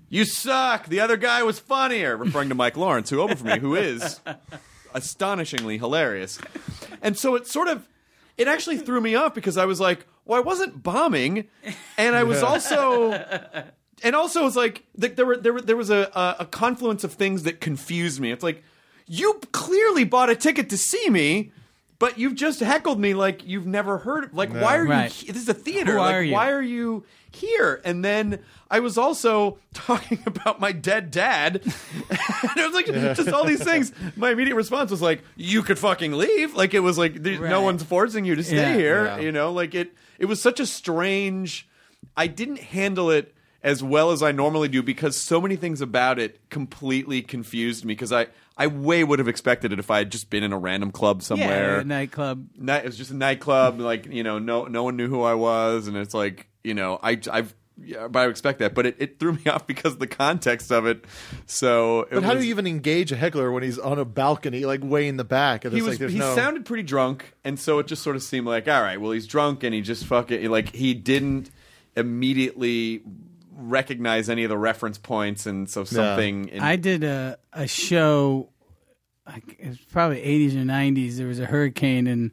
"You suck. The other guy was funnier," referring to Mike Lawrence, who opened for me, who is astonishingly hilarious. And so it actually threw me off because I was like, well, I wasn't bombing, and I was also, and also it's like there was a confluence of things that confused me. It's like, you clearly bought a ticket to see me, but you've just heckled me like you've never heard. Like, why are you? This is a theater. Who are like, you? why are you here? And then I was also talking about my dead dad. And it was like just all these things. My immediate response was like, "You could fucking leave." Like it was like no one's forcing you to stay here. Yeah. You know, like it was such a strange. I didn't handle it as well as I normally do because so many things about it completely confused me because I way would have expected it if I had just been in a random club somewhere. Yeah, a nightclub. It was just a nightclub, like, you know, no one knew who I was, and it's like, you know, but I expect that, but it threw me off because of the context of it. So, But how do you even engage a heckler when he's on a balcony, like way in the back? And He sounded pretty drunk, and so it just sort of seemed like, all right, well, he's drunk, and he just fucking like he didn't immediately recognize any of the reference points, and so something. I did a show. It was probably 80s or 90s. There was a hurricane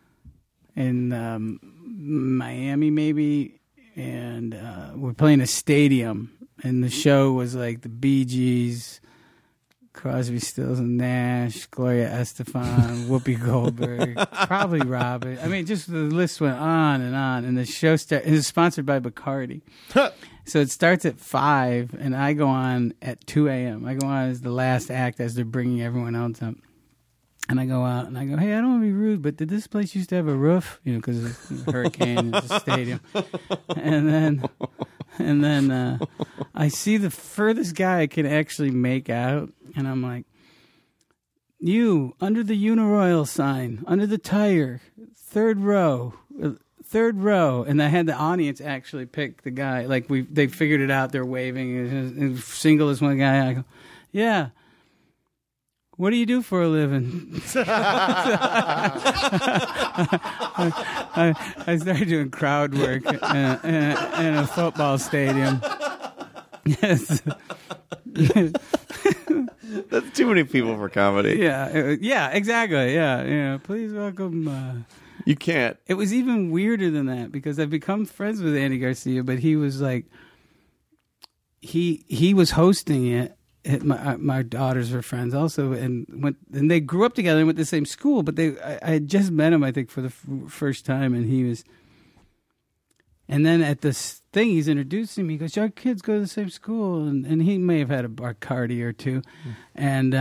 in Miami, maybe, and we're playing a stadium. And the show was like the Bee Gees, Crosby, Stills and Nash, Gloria Estefan, Whoopi Goldberg, probably Robin. I mean, just the list went on. And the show it was sponsored by Bacardi. So it starts at 5, and I go on at 2 a.m. I go on as the last act as they're bringing everyone else up. And I go out, and I go, hey, I don't want to be rude, but did this place used to have a roof? You know, because it's a hurricane and it's a stadium. And then I see the furthest guy I can actually make out, and I'm like, you, under the Uniroyal sign, under the tire, third row. And I had the audience actually pick the guy. Like they figured it out. They're waving. Single is one guy. I go, yeah. What do you do for a living? I started doing crowd work in a football stadium. Yes. That's too many people for comedy. Yeah, exactly. Yeah. Please welcome. You can't. It was even weirder than that because I've become friends with Andy Garcia, but he was like, he was hosting it. My daughters were friends also, and they grew up together and went to the same school. But I had just met him, I think, for the first time, and he was. And then at this thing, he's introducing me. He goes, "Our kids go to the same school," and he may have had a Bacardi or two, and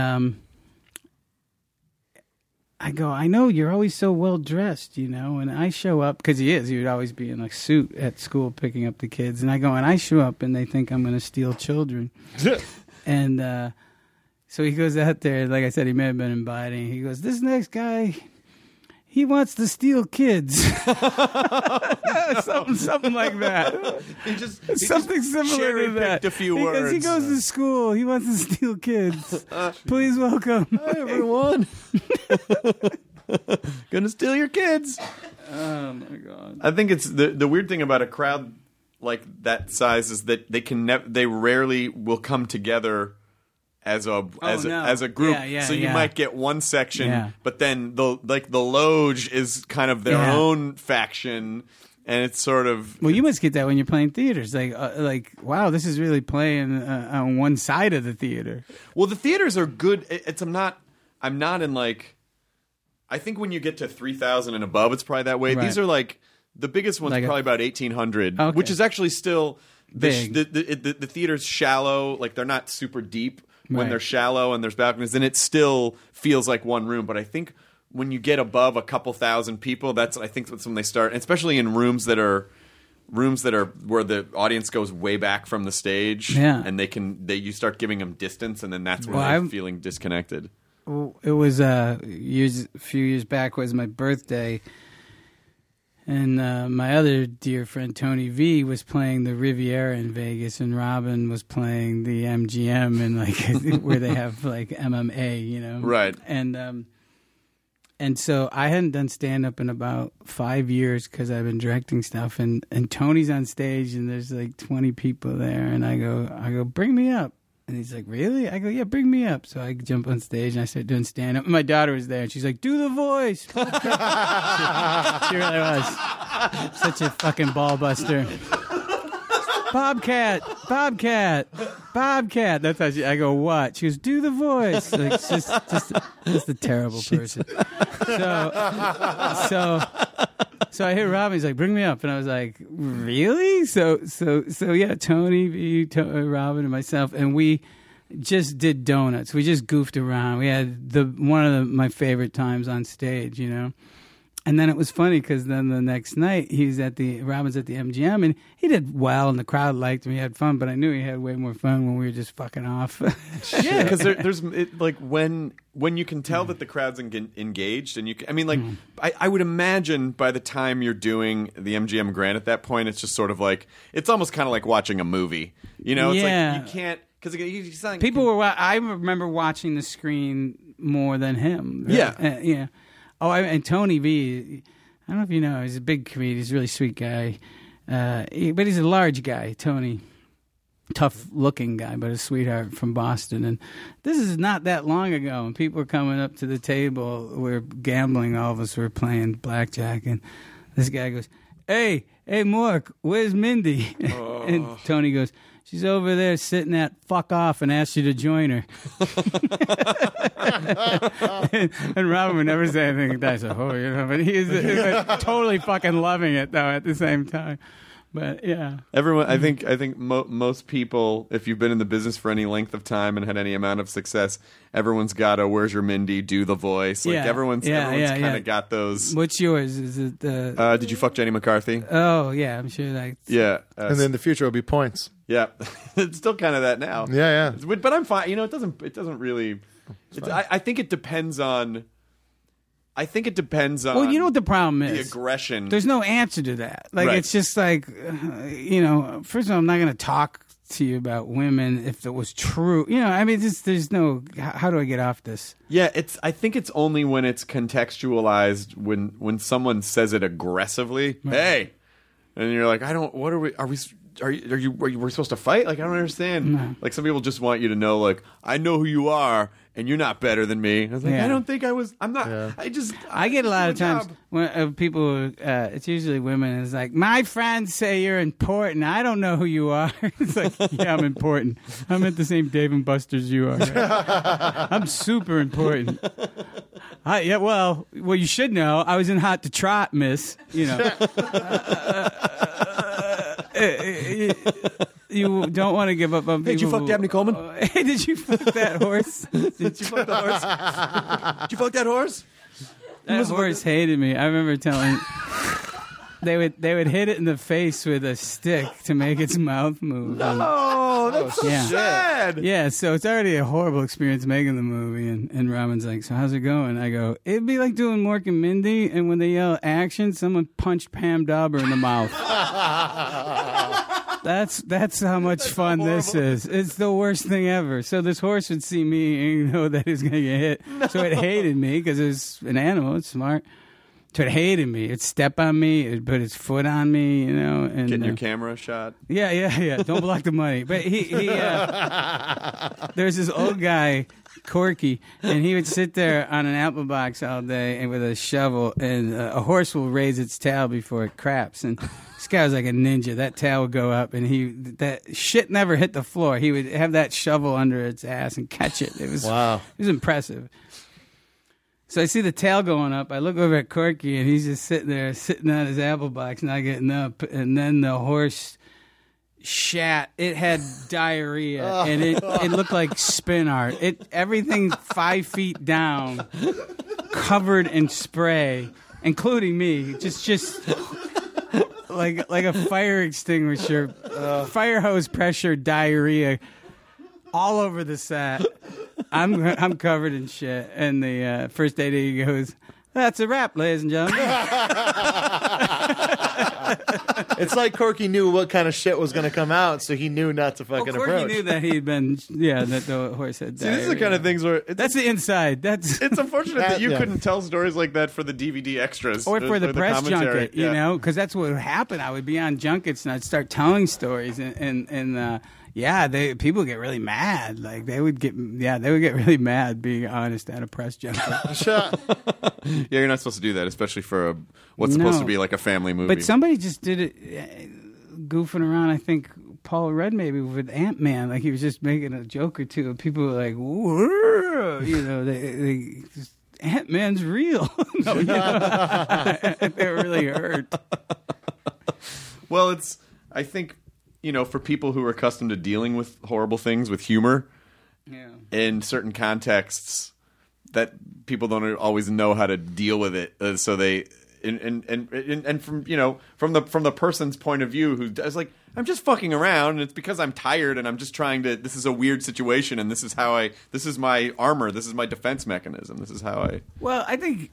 I go, "I know you're always so well dressed, you know." And I show up because he would always be in a suit at school picking up the kids, and I go, and I show up, and they think I'm going to steal children. And so he goes out there. Like I said, he may have been inviting. He goes, this next guy, he wants to steal kids. something like that. Something similar to that. A few because words. He goes to school. He wants to steal kids. Please welcome. Hi, everyone. Gonna steal your kids. Oh, my God. I think it's the weird thing about a crowd like that size is that they rarely will come together as a group. So you might get one section, but then the Loge is kind of their own faction, and it's sort of. Well, you must get that when you're playing theaters. Like wow, this is really playing on one side of the theater. Well, the theaters are good. I'm not in like. I think when you get to 3,000 and above, it's probably that way. Right. These are like. The biggest one's probably about 1,800, okay. which is actually still big. The theater's shallow, like they're not super deep when they're shallow and there's balconies. Then it still feels like one room. But I think when you get above a couple thousand people, that's when they start, especially in rooms that are where the audience goes way back from the stage, and you start giving them distance, and then that's when they're feeling disconnected. It was a few years back was my birthday. And my other dear friend, Tony V, was playing the Riviera in Vegas, and Robin was playing the MGM, and like where they have like MMA, you know. Right. And And so I hadn't done stand-up in about 5 years because I've been directing stuff. And Tony's on stage, and there's like 20 people there. And I go, bring me up. And he's like, really? I go, yeah, bring me up. So I jump on stage, and I start doing stand-up. And my daughter was there, and she's like, do the voice. she really was. Such a fucking ball buster. Bobcat. That's how I go, what? She goes, do the voice. Like, just a terrible person. So I hit Robin. He's like, bring me up. And I was like, really? So yeah, Tony, Robin, and myself. And we just did donuts. We just goofed around. We had one of my favorite times on stage, you know. And then it was funny because then the next night Robin's at the MGM, and he did well, and the crowd liked him. He had fun, but I knew he had way more fun when we were just fucking off. Yeah, because there's like when you can tell that the crowd's engaged, and I would imagine by the time you're doing the MGM Grand at that point, it's just sort of like it's almost kind of like watching a movie. You know, it's like you can't because people were. I remember watching the screen more than him. Right? Yeah, yeah. Oh, and Tony V, I don't know if you know, he's a big comedian. He's a really sweet guy. But he's a large guy, Tony. Tough-looking guy, but a sweetheart from Boston. And this is not that long ago, and people were coming up to the table. We were gambling. All of us were playing blackjack, and this guy goes, hey, Mark, where's Mindy? Oh. And Tony goes, she's over there sitting at fuck off and asked you to join her. and Robin would never say anything like that. I said, but he is totally fucking loving it, though, at the same time. But, yeah. Everyone, I think most people, if you've been in the business for any length of time and had any amount of success, everyone's got a where's your Mindy, do the voice. Like, everyone's kind of got those. What's yours? Is it Did you fuck Jenny McCarthy? Oh, yeah, I'm sure that. Yeah. And then the future will be points. Yeah. It's still kind of that now. Yeah. But I'm fine. You know, it doesn't really. I think it depends on. Well, you know what the problem is? The aggression. There's no answer to that. Like, right. It's just like, first of all, I'm not going to talk to you about women if it was true. You know, I mean, there's no, how do I get off this? Yeah, I think it's only when it's contextualized, when someone says it aggressively, right. Hey, and you're like, we're supposed to fight? Like, I don't understand. No. Like, some people just want you to know, like, I know who you are, and you're not better than me. I was like, I don't think I was. I'm not. Yeah. I get a lot of times when people. It's usually women. It's like, my friends say you're important. I don't know who you are. It's like, yeah, I'm important. I'm at the same Dave and Buster's you are. Right? I'm super important. Well, you should know. I was in Hot to Trot, miss. You know. You don't want to give up on people. Did you fuck Dabney Coleman? Hey, did you fuck that horse? Did you fuck the horse? Did you fuck that horse? That horse hated me. I remember telling they would hit it in the face with a stick to make its mouth move. No, that's so sad. Yeah, so it's already a horrible experience making the movie. And Robin's like, so how's it going? I go, it'd be like doing Mork and Mindy, and when they yell action, someone punched Pam Dauber in the mouth. That's how much fun this is. It's the worst thing ever. So this horse would see me and know that he was going to get hit. No. So it hated me because it's an animal. It's smart. So it hated me. It'd step on me. It'd put its foot on me, you know. And getting your camera shot. Yeah. Don't block the money. But there's this old guy, Corky, and he would sit there on an apple box all day and with a shovel, and a horse will raise its tail before it craps. And this guy was like a ninja. That tail would go up, and that shit never hit the floor. He would have that shovel under its ass and catch it. It was impressive. So I see the tail going up. I look over at Corky, and he's just sitting there, sitting on his apple box, not getting up. And then the horse shat. It had diarrhea, and it looked like spin art. Everything 5 feet down, covered in spray, including me. Just like a fire extinguisher, fire hose pressure diarrhea all over the set. I'm covered in shit, and the first AD goes, "That's a wrap, ladies and gentlemen." It's like Corky knew what kind of shit was going to come out, so he knew not to fucking Corky approach. knew that he'd been, that the horse had died. See, this is the kind of things where that's the inside. It's unfortunate that you couldn't tell stories like that for the DVD extras or for the press commentary. junket, you know, because that's what would happen. I would be on junkets and I'd start telling stories, and people get really mad. Like they would get really mad being honest at a press junket. Yeah, you're not supposed to do that, especially for what's supposed to be like a family movie. But somebody just did it, goofing around. I think Paul Rudd maybe with Ant-Man, like he was just making a joke or two, and people were like, "Whoa," you know, they just, Ant-Man's real. No, you know, they were really hurt. Well, I think, you know, for people who are accustomed to dealing with horrible things with humor, in certain contexts, that people don't always know how to deal with it. So they and from, you know, from the person's point of view who does, like, I'm just fucking around and it's because I'm tired and I'm just trying to, this is a weird situation and this is my armor, this is my defense mechanism, this is how I. Well, I think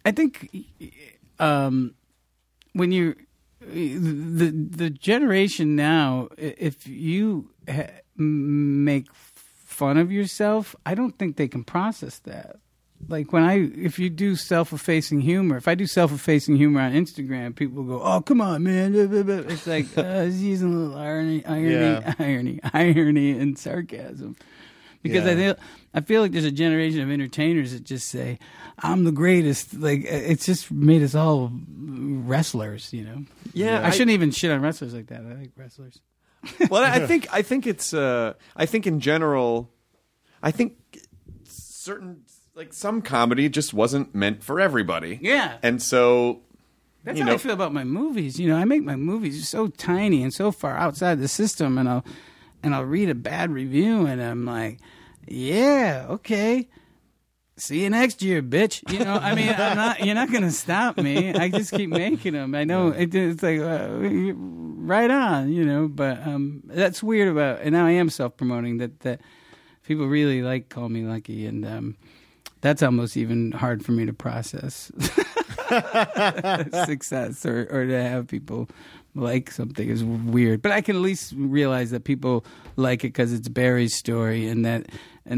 when you the generation now, if you make fun of yourself, I don't think they can process that. Like if you do self-effacing humor, if I do self-effacing humor on Instagram, people go, "Oh, come on, man!" It's like he's using a little irony, and sarcasm. Because I feel like there's a generation of entertainers that just say, "I'm the greatest." Like it's just made us all wrestlers, you know. Yeah, I shouldn't even shit on wrestlers like that. I like wrestlers. Well, I think it's I think in general, I think certain. Like some comedy just wasn't meant for everybody. Yeah. And so that's how I feel about my movies. You know, I make my movies so tiny and so far outside the system, and I'll read a bad review and I'm like, yeah, okay. See you next year, bitch. You know, I mean, you're not going to stop me. I just keep making them. I know it's like, right on, you know, but that's weird about, and now I am self-promoting that people really like Call Me Lucky, and that's almost even hard for me to process success or to have people like something is weird. But I can at least realize that people like it because it's Barry's story, and that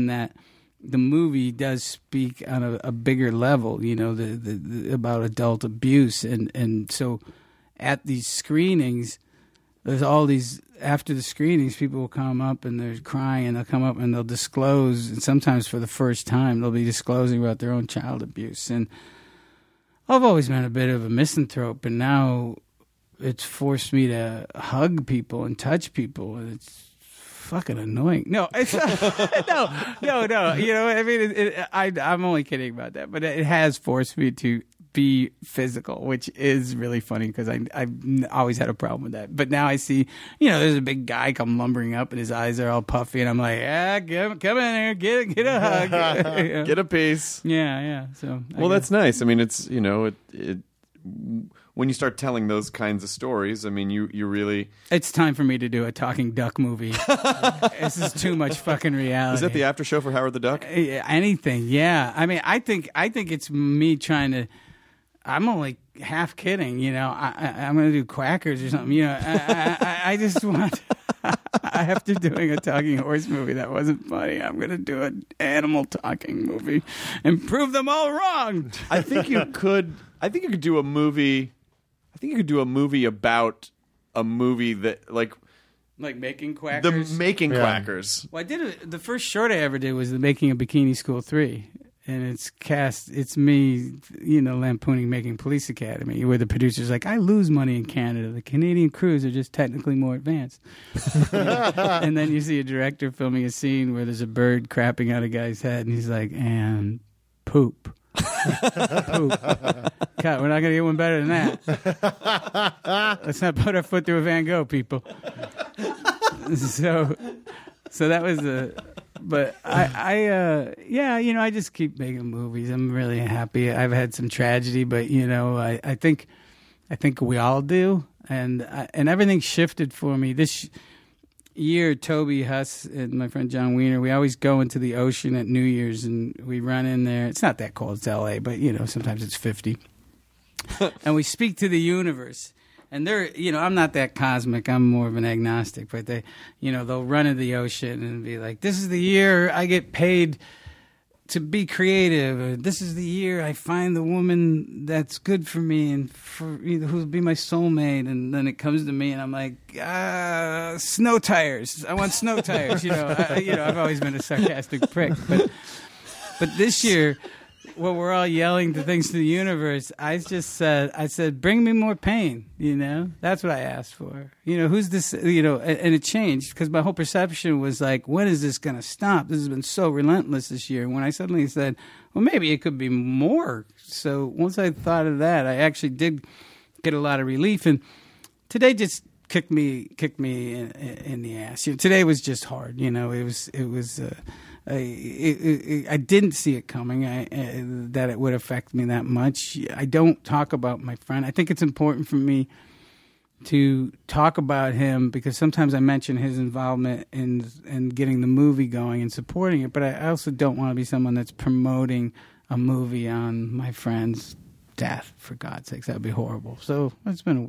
the movie does speak on a bigger level, you know, the about adult abuse, and so at these screenings, there's all these. After the screenings, people will come up and they're crying, and they'll come up and they'll disclose, and sometimes for the first time, they'll be disclosing about their own child abuse. And I've always been a bit of a misanthrope, and now it's forced me to hug people and touch people, and it's fucking annoying. No, it's no. You know, I mean, I'm only kidding about that, but it has forced me to be physical, which is really funny because I've always had a problem with that. But now I see, you know, there's a big guy come lumbering up and his eyes are all puffy, and I'm like, come in here, get a hug, get a piece. Yeah. So that's nice. I mean, it's, you know, it when you start telling those kinds of stories, I mean, you really. It's time for me to do a talking duck movie. This is too much fucking reality. Is that the after show for Howard the Duck? Anything, yeah. I mean, I think it's me trying to. I'm only half kidding, you know. I'm going to do Quackers or something, you know. I just want. After doing a talking horse movie that wasn't funny, I'm going to do an animal talking movie and prove them all wrong. I think you could do a movie. I think you could do a movie about a movie that like Making Quackers. The Making Quackers. Well, I did the first short I ever did was The Making of Bikini School 3. And it's me, you know, lampooning Making Police Academy, where the producer's like, I lose money in Canada. The Canadian crews are just technically more advanced. And then you see a director filming a scene where there's a bird crapping out a guy's head, and he's like, and poop. Poop. God, we're not going to get one better than that. Let's not put our foot through a Van Gogh, people. So that was the... But you know, I just keep making movies. I'm really happy. I've had some tragedy, but you know, I think we all do, and everything shifted for me this year. Toby Huss and my friend John Wiener, we always go into the ocean at New Year's, and we run in there. It's not that cold. It's L.A., but you know, sometimes it's 50, and we speak to the universe. And they're, I'm not that cosmic. I'm more of an agnostic. But they, they'll run into the ocean and be like, "This is the year I get paid to be creative. Or, this is the year I find the woman that's good for me and who'll be my soulmate." And then it comes to me, and I'm like, "Snow tires. I want snow tires." I've always been a sarcastic prick, but this year, when we're all yelling to things to the universe, I said, "Bring me more pain." That's what I asked for. Who's this? And it changed because my whole perception was like, when is this going to stop? This has been so relentless this year. And when I suddenly said, well, maybe it could be more. So once I thought of that, I actually did get a lot of relief. And today just kicked me in the ass. Today was just hard. I didn't see it coming, that it would affect me that much. I don't talk about my friend. I think it's important for me to talk about him because sometimes I mention his involvement in getting the movie going and supporting it, but I also don't want to be someone that's promoting a movie on my friend's death, for God's sakes. That would be horrible. So it's been a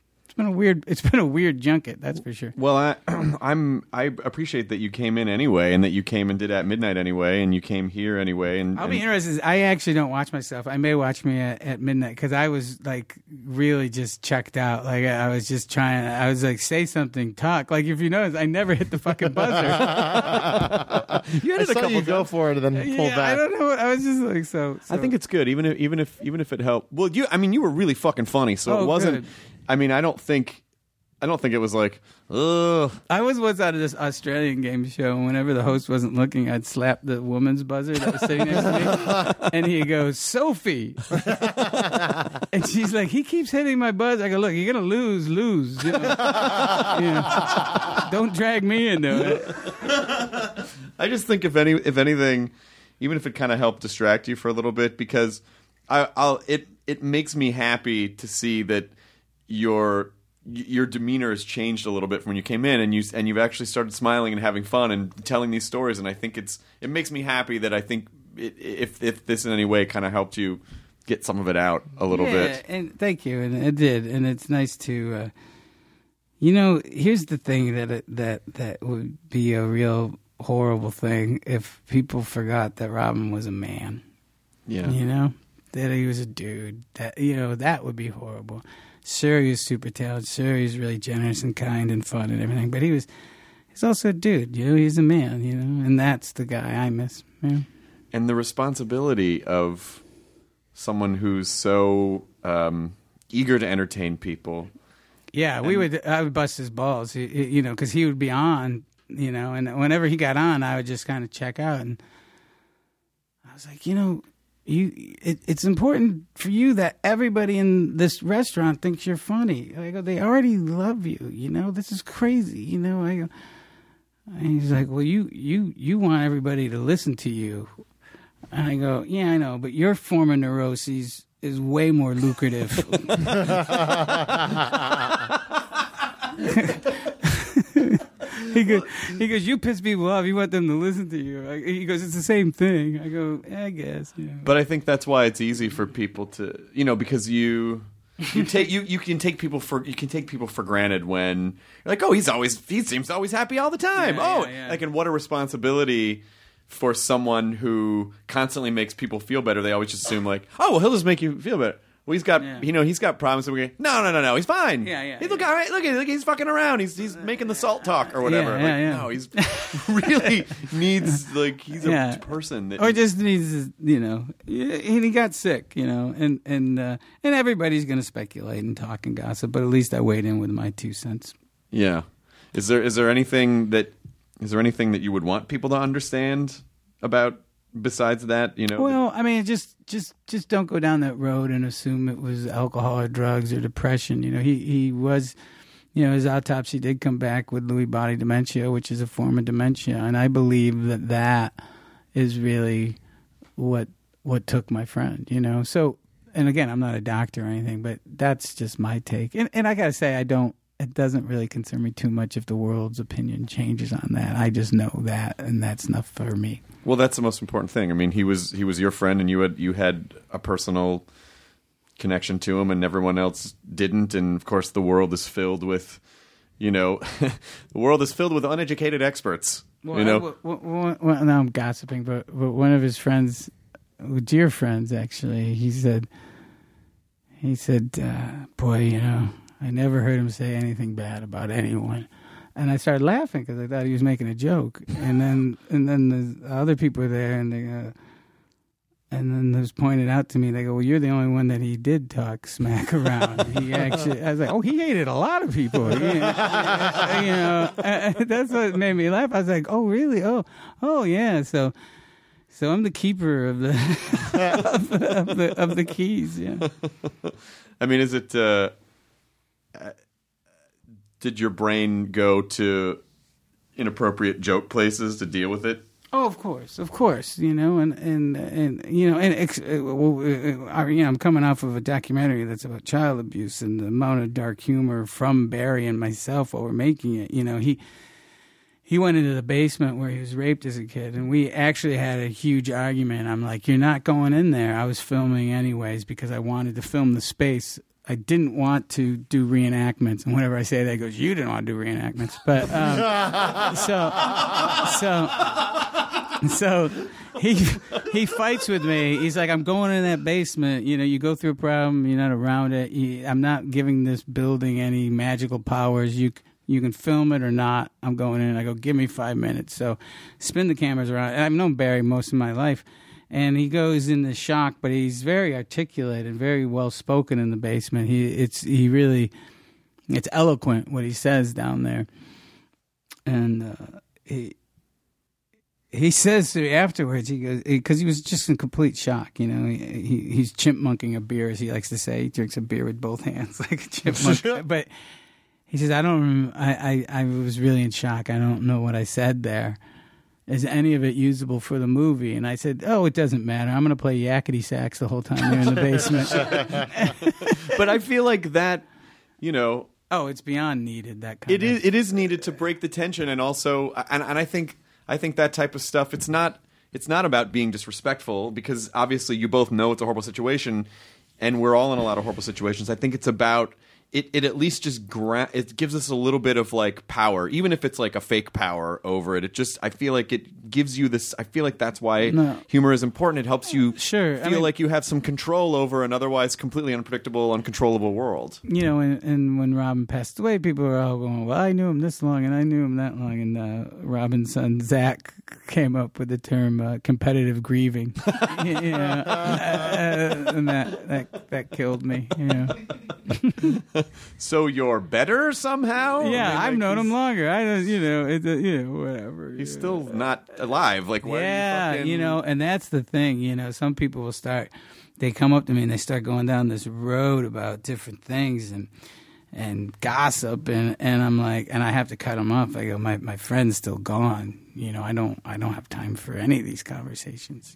weird junket, that's for sure. Well, I appreciate that you came in anyway, and that you came and did At Midnight anyway, and you came here anyway. And I'll be interested. I actually don't watch myself. I may watch me at midnight because I was like really just checked out. Like I was just trying. I was like, say something, talk. Like if you notice, I never hit the fucking buzzer. You had it a couple you go for it and then pull back. I don't know. I was just like so. I think it's good, even if it helped. Well, you were really fucking funny, so it wasn't. Good. I mean, I don't think it was like, ugh. I was once out of this Australian game show, and whenever the host wasn't looking, I'd slap the woman's buzzer that was sitting next to me, and he goes, "Sophie," and she's like, "He keeps hitting my buzzer." I go, "Look, you're gonna lose. Don't drag me into it." I just think if anything, even if it kind of helped distract you for a little bit, because it makes me happy to see that your demeanor has changed a little bit from when you came in, and you've actually started smiling and having fun and telling these stories, and I think it makes me happy that I think if this in any way kind of helped you get some of it out a little bit. And thank you, and it did, and it's nice to here's the thing that would be a real horrible thing if people forgot that Robin was a man. Yeah. That he was a dude. That would be horrible. Sure, he was super talented. Sure, he was really generous and kind and fun and everything. But he's also a dude. He's a man. And that's the guy I miss. Yeah. And the responsibility of someone who's so eager to entertain people. Yeah, I would bust his balls. Because he would be on. And whenever he got on, I would just kind of check out. And I was like, it's important for you that everybody in this restaurant thinks you're funny. I go, they already love you. This is crazy. I go, and he's like, well, you want everybody to listen to you. And I go, yeah, I know, but your form of neuroses is way more lucrative. He goes, you piss people off. You want them to listen to you. He goes, it's the same thing. I go, I guess. But I think that's why it's easy for people to, because you can take people for granted when you're like, oh, he seems always happy all the time. Yeah. Like, and what a responsibility for someone who constantly makes people feel better. They always just assume like, oh, well, he'll just make you feel better. Well, he's got, he's got problems. So we go, no, he's fine. Yeah. Look, all right, look, he's fucking around. He's making the salt talk or whatever. No, he's really needs, he's a person. Or just needs, and he got sick, and everybody's going to speculate and talk and gossip, but at least I weighed in with my 2 cents. Yeah. Is there anything that you would want people to understand about besides that, Well, I mean, just don't go down that road and assume it was alcohol or drugs or depression. He was, his autopsy did come back with Lewy body dementia, which is a form of dementia, and I believe that is really what took my friend. So, and again, I'm not a doctor or anything, but that's just my take. And I gotta say, it doesn't really concern me too much if the world's opinion changes on that. I just know that, and that's enough for me. Well, that's the most important thing. I mean, he was your friend, and you had a personal connection to him and everyone else didn't. And of course, the world is filled with, the world is filled with uneducated experts. Well, now I'm gossiping, but one of his friends, dear friends, actually, he said, boy, I never heard him say anything bad about anyone. And I started laughing because I thought he was making a joke. And then the other people were there, and then it was pointed out to me. They go, "Well, you're the only one that he did talk smack around." I was like, "Oh, he hated a lot of people." That's what made me laugh. I was like, "Oh, really? Oh, yeah." So I'm the keeper of the of the keys. Yeah. I mean, is it? Did your brain go to inappropriate joke places to deal with it? Oh, of course, I'm coming off of a documentary that's about child abuse and the amount of dark humor from Barry and myself while we're making it. He went into the basement where he was raped as a kid, and we actually had a huge argument. I'm like, "You're not going in there." I was filming anyways because I wanted to film the space. I didn't want to do reenactments, and whenever I say that, he goes, "You didn't want to do reenactments." But so he fights with me. He's like, "I'm going in that basement. You go through a problem, you're not around it. I'm not giving this building any magical powers. You can film it or not. I'm going in." I go, "Give me 5 minutes." So spin the cameras around. And I've known Barry most of my life. And he goes into shock, but he's very articulate and very well spoken in the basement. It's eloquent what he says down there. And he says to me afterwards, he goes, because he was just in complete shock. He's chipmunking a beer, as he likes to say. He drinks a beer with both hands like a chipmunk. But he says, I was really in shock. I don't know what I said there. Is any of it usable for the movie? And I said, "Oh, it doesn't matter. I'm going to play yakety sax the whole time they're in the basement." But I feel like that, Oh, it's beyond needed. That kind of. It is needed to break the tension, and also, and I think that type of stuff. It's not about being disrespectful, because obviously you both know it's a horrible situation, and we're all in a lot of horrible situations. I think it's about. It at least just it gives us a little bit of like power, even if it's like a fake power over it. I feel like it gives you this. I feel like that's why humor is important. It helps you feel like you have some control over an otherwise completely unpredictable, uncontrollable world. And when Robin passed away, people were all going, "Well, I knew him this long and I knew him that long." And Robin's son Zach came up with the term competitive grieving. And that killed me. So you're better somehow? Yeah, I've known him longer. I don't, whatever. He's still not alive. Like, why are you fucking... and that's the thing. Some people will they come up to me and they start going down this road about different things and gossip, and I'm like, and I have to cut them off. I go, my friend's still gone. I don't have time for any of these conversations.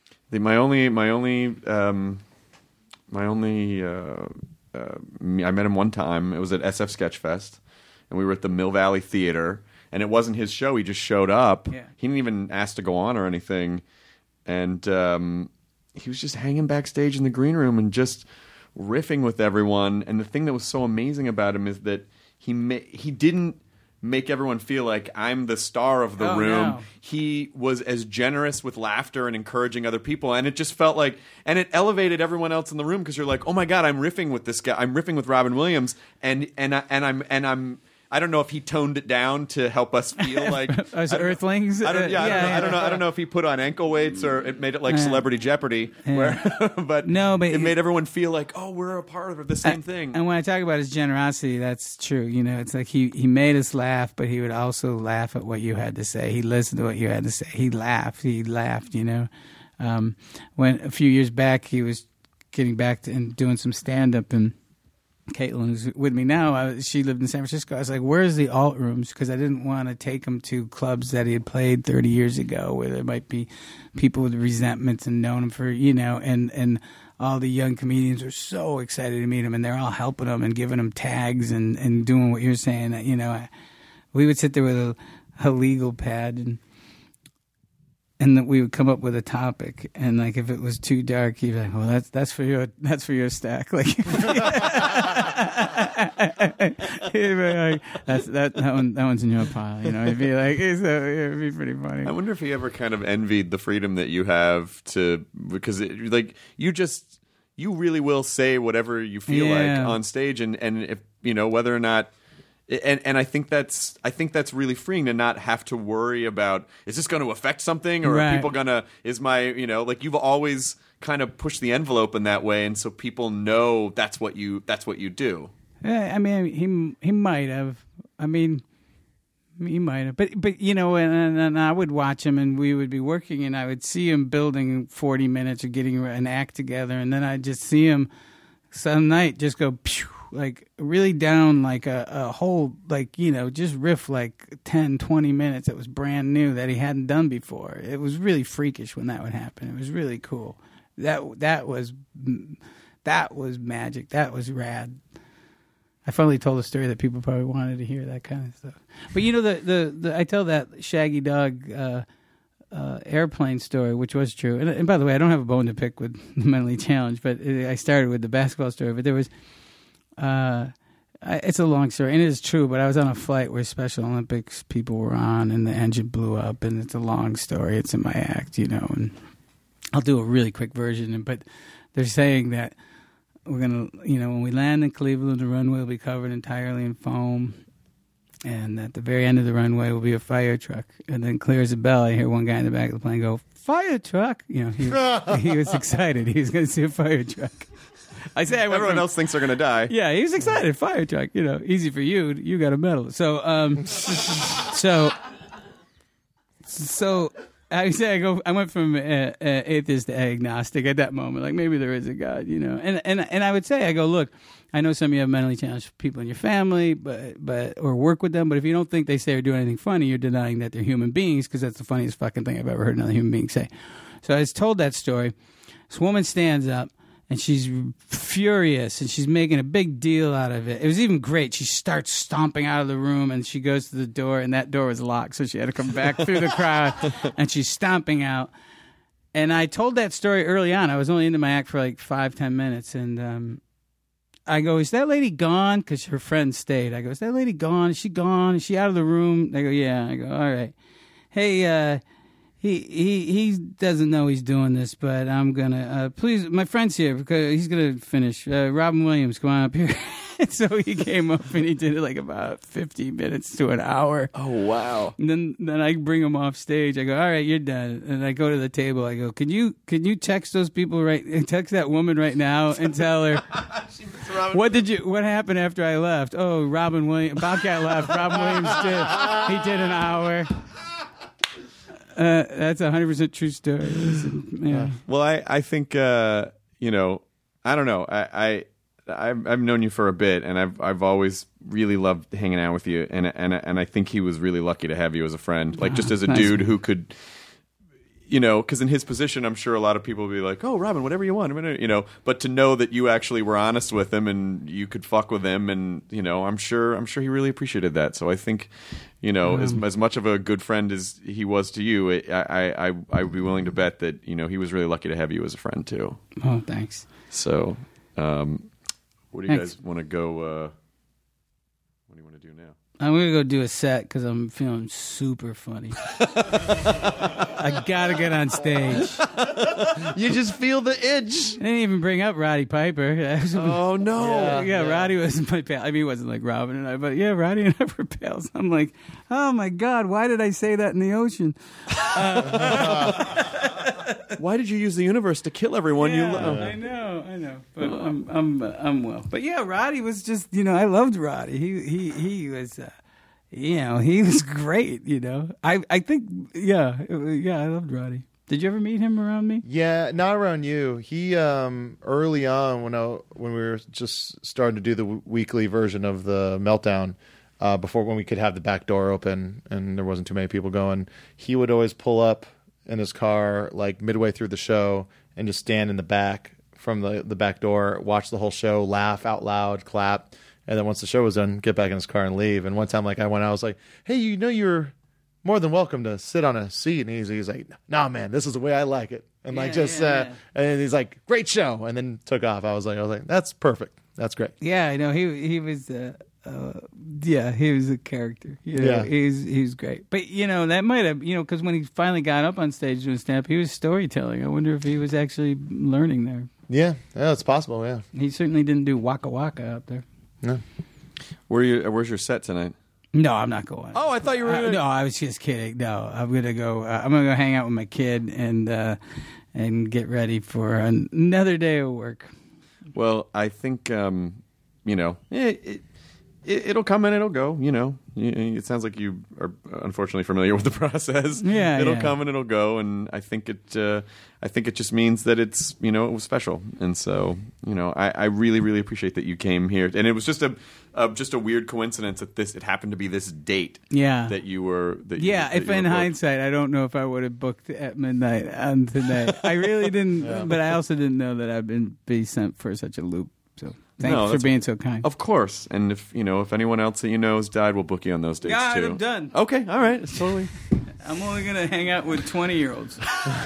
I met him one time. It was at SF Sketchfest, and we were at the Mill Valley Theater, and it wasn't his show. He just showed up. Yeah. He didn't even ask to go on or anything, and he was just hanging backstage in the green room and just riffing with everyone. And the thing that was so amazing about him is that he didn't make everyone feel like I'm the star of the room. No. He was as generous with laughter and encouraging other people, and it just felt like, and it elevated everyone else in the room, because you're like, "Oh my God, I'm riffing with this guy. I'm riffing with Robin Williams," and I'm. I don't know if he toned it down to help us feel like as Earthlings. I don't know if he put on ankle weights or it made it like Celebrity Jeopardy, but it made everyone feel like, oh, we're a part of the same thing. And when I talk about his generosity, that's true. It's like he made us laugh, but he would also laugh at what you had to say. He listened to what you had to say. He laughed. When a few years back he was getting back to and doing some stand up, and Caitlin, who's with me now, she lived in San Francisco. I was like, "Where's the alt rooms?" Because I didn't want to take him to clubs that he had played 30 years ago, where there might be people with resentments and known him for, and all the young comedians were so excited to meet him, and they're all helping him and giving him tags and doing what you're saying. We would sit there with a legal pad, and that we would come up with a topic, and like if it was too dark, he'd be like, "Well, that's for your stack." Like, he'd be like, that one's in your pile. You know, he'd be like, it'd be pretty funny. I wonder if he ever kind of envied the freedom that you have because you really will say whatever you feel like on stage, and if whether or not. And I think that's really freeing to not have to worry about, is this going to affect something, or are people you've always kind of pushed the envelope in that way, and so people know that's what you do. Yeah, I mean, he might have. I mean, he might have, but and I would watch him, and we would be working, and I would see him building 40 minutes or getting an act together, and then I'd just see him some night just go pew, like really down like a whole, like, just riff like 10, 20 minutes that was brand new that he hadn't done before. It was really freakish when that would happen. It was really cool. That was magic. That was rad. I finally told a story that people probably wanted to hear, that kind of stuff. But I tell that Shaggy Dog airplane story, which was true. And by the way, I don't have a bone to pick with the mentally challenged, but I started with the basketball story. But there was, it's a long story, and it is true, but I was on a flight where Special Olympics people were on, and the engine blew up, and it's a long story. It's in my act, and I'll do a really quick version. But they're saying that we're going to, when we land in Cleveland, the runway will be covered entirely in foam. And at the very end of the runway will be a fire truck. And then clear as a bell, I hear one guy in the back of the plane go, "Fire truck!" He was excited. He was going to see a fire truck. Everyone else thinks they're going to die. Yeah, he was excited. Fire truck. Easy for you. You got a medal. So I say I went from atheist to agnostic at that moment. Like, maybe there is a God, And I would say, I go, look, I know some of you have mentally challenged people in your family, but or work with them. But if you don't think they say or do anything funny, you're denying that they're human beings, because that's the funniest fucking thing I've ever heard another human being say. So I was told that story. This woman stands up, and she's furious, and she's making a big deal out of it. It was even great. She starts stomping out of the room, and she goes to the door, and that door was locked, so she had to come back through the crowd, and she's stomping out. And I told that story early on. I was only into my act for like 5-10 minutes, and I go, "Is that lady gone?" Because her friend stayed. I go, "Is that lady gone? Is she gone? Is she out of the room?" They go, "Yeah." I go, "All right. Hey, He doesn't know he's doing this, but I'm gonna please, my friend's here because he's gonna finish. Robin Williams, come on up here." So he came up and he did it like about 15 minutes to an hour. Oh wow! And then I bring him off stage. I go, "All right, you're done." And I go to the table. I go, "Can you text those people text that woman right now and tell her what happened after I left?" "Oh, Bobcat left. Robin Williams he did an hour." That's 100% true story. Yeah. Well, I think I don't know. I've known you for a bit, and I've always really loved hanging out with you, and I think he was really lucky to have you as a friend, like just as a dude who could, because in his position, I'm sure a lot of people would be like, "Oh, Robin, whatever you want," but to know that you actually were honest with him and you could fuck with him, and I'm sure he really appreciated that. So I think, as much of a good friend as he was to you, I would be willing to bet that he was really lucky to have you as a friend too. Oh, thanks. So, what do you guys want to go? What do you want to do now? I'm going to go do a set because I'm feeling super funny. I got to get on stage. You just feel the itch. I didn't even bring up Roddy Piper. Oh, no. Yeah, Roddy was my pal. I mean, he wasn't like Robin and I, but yeah, Roddy and I were pals. I'm like, oh my God, why did I say that in the ocean? Why did you use the universe to kill everyone you love? I know. But I'm well. But yeah, Roddy was just, I loved Roddy. He was, he was great. I think, I loved Roddy. Did you ever meet him around me? Yeah, not around you. He early on when we were just starting to do the weekly version of the Meltdown, when we could have the back door open and there wasn't too many people going, he would always pull up in his car like midway through the show and just stand in the back from the back door, watch the whole show, laugh out loud, clap, and then once the show was done, get back in his car and leave. And one time, like, I went out, I was like, "Hey, you're more than welcome to sit on a seat. And he's like, nah, man, this is the way I like it. And and he's like, great show. And then took off. I was like, that's perfect. That's great. Yeah, I know. He was, he was a character. You know, he was great. But, that might have, because when he finally got up on stage doing stand-up, he was storytelling. I wonder if he was actually learning there. Yeah, it's possible, yeah. He certainly didn't do Waka Waka out there. No. Where's your set tonight? No, I'm not going. Oh, I thought you were. No, I was just kidding. No, I'm gonna go. I'm gonna go hang out with my kid and get ready for another day of work. Well, I think it'll come and it'll go. It sounds like you are unfortunately familiar with the process. Yeah, it'll come and it'll go, and I think it just means that it's it was special, and so I really really appreciate that you came here, and it was just a weird coincidence that it happened to be this date. Yeah, that you were. If in hindsight, I don't know if I would have booked at midnight on tonight. I really didn't, but I also didn't know that I'd be sent for such a loop. So. Thanks for being so kind. Of course. And if anyone else that you know has died, we'll book you on those dates too. I'm done. Okay, all right. It's totally. I'm only going to hang out with 20-year-olds.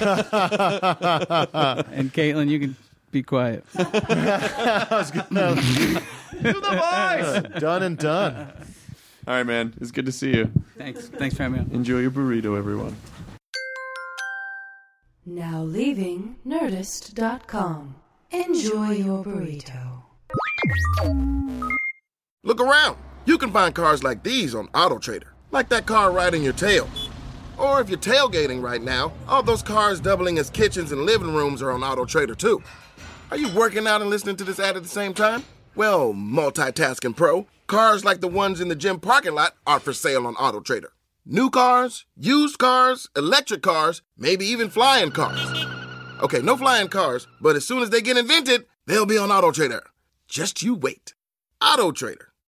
And Caitlin, you can be quiet. I was gonna do the voice. Done and done. All right, man. It's good to see you. Thanks for having me on. Enjoy your burrito, everyone. Now leaving Nerdist.com. Enjoy your burrito. Look around. You can find cars like these on AutoTrader, like that car riding your tail. Or if you're tailgating right now, all those cars doubling as kitchens and living rooms are on AutoTrader too. Are you working out and listening to this ad at the same time? Well, multitasking pro, cars like the ones in the gym parking lot are for sale on AutoTrader. New cars, used cars, electric cars, maybe even flying cars. Okay, no flying cars, but as soon as they get invented, they'll be on AutoTrader. Just you wait. AutoTrader.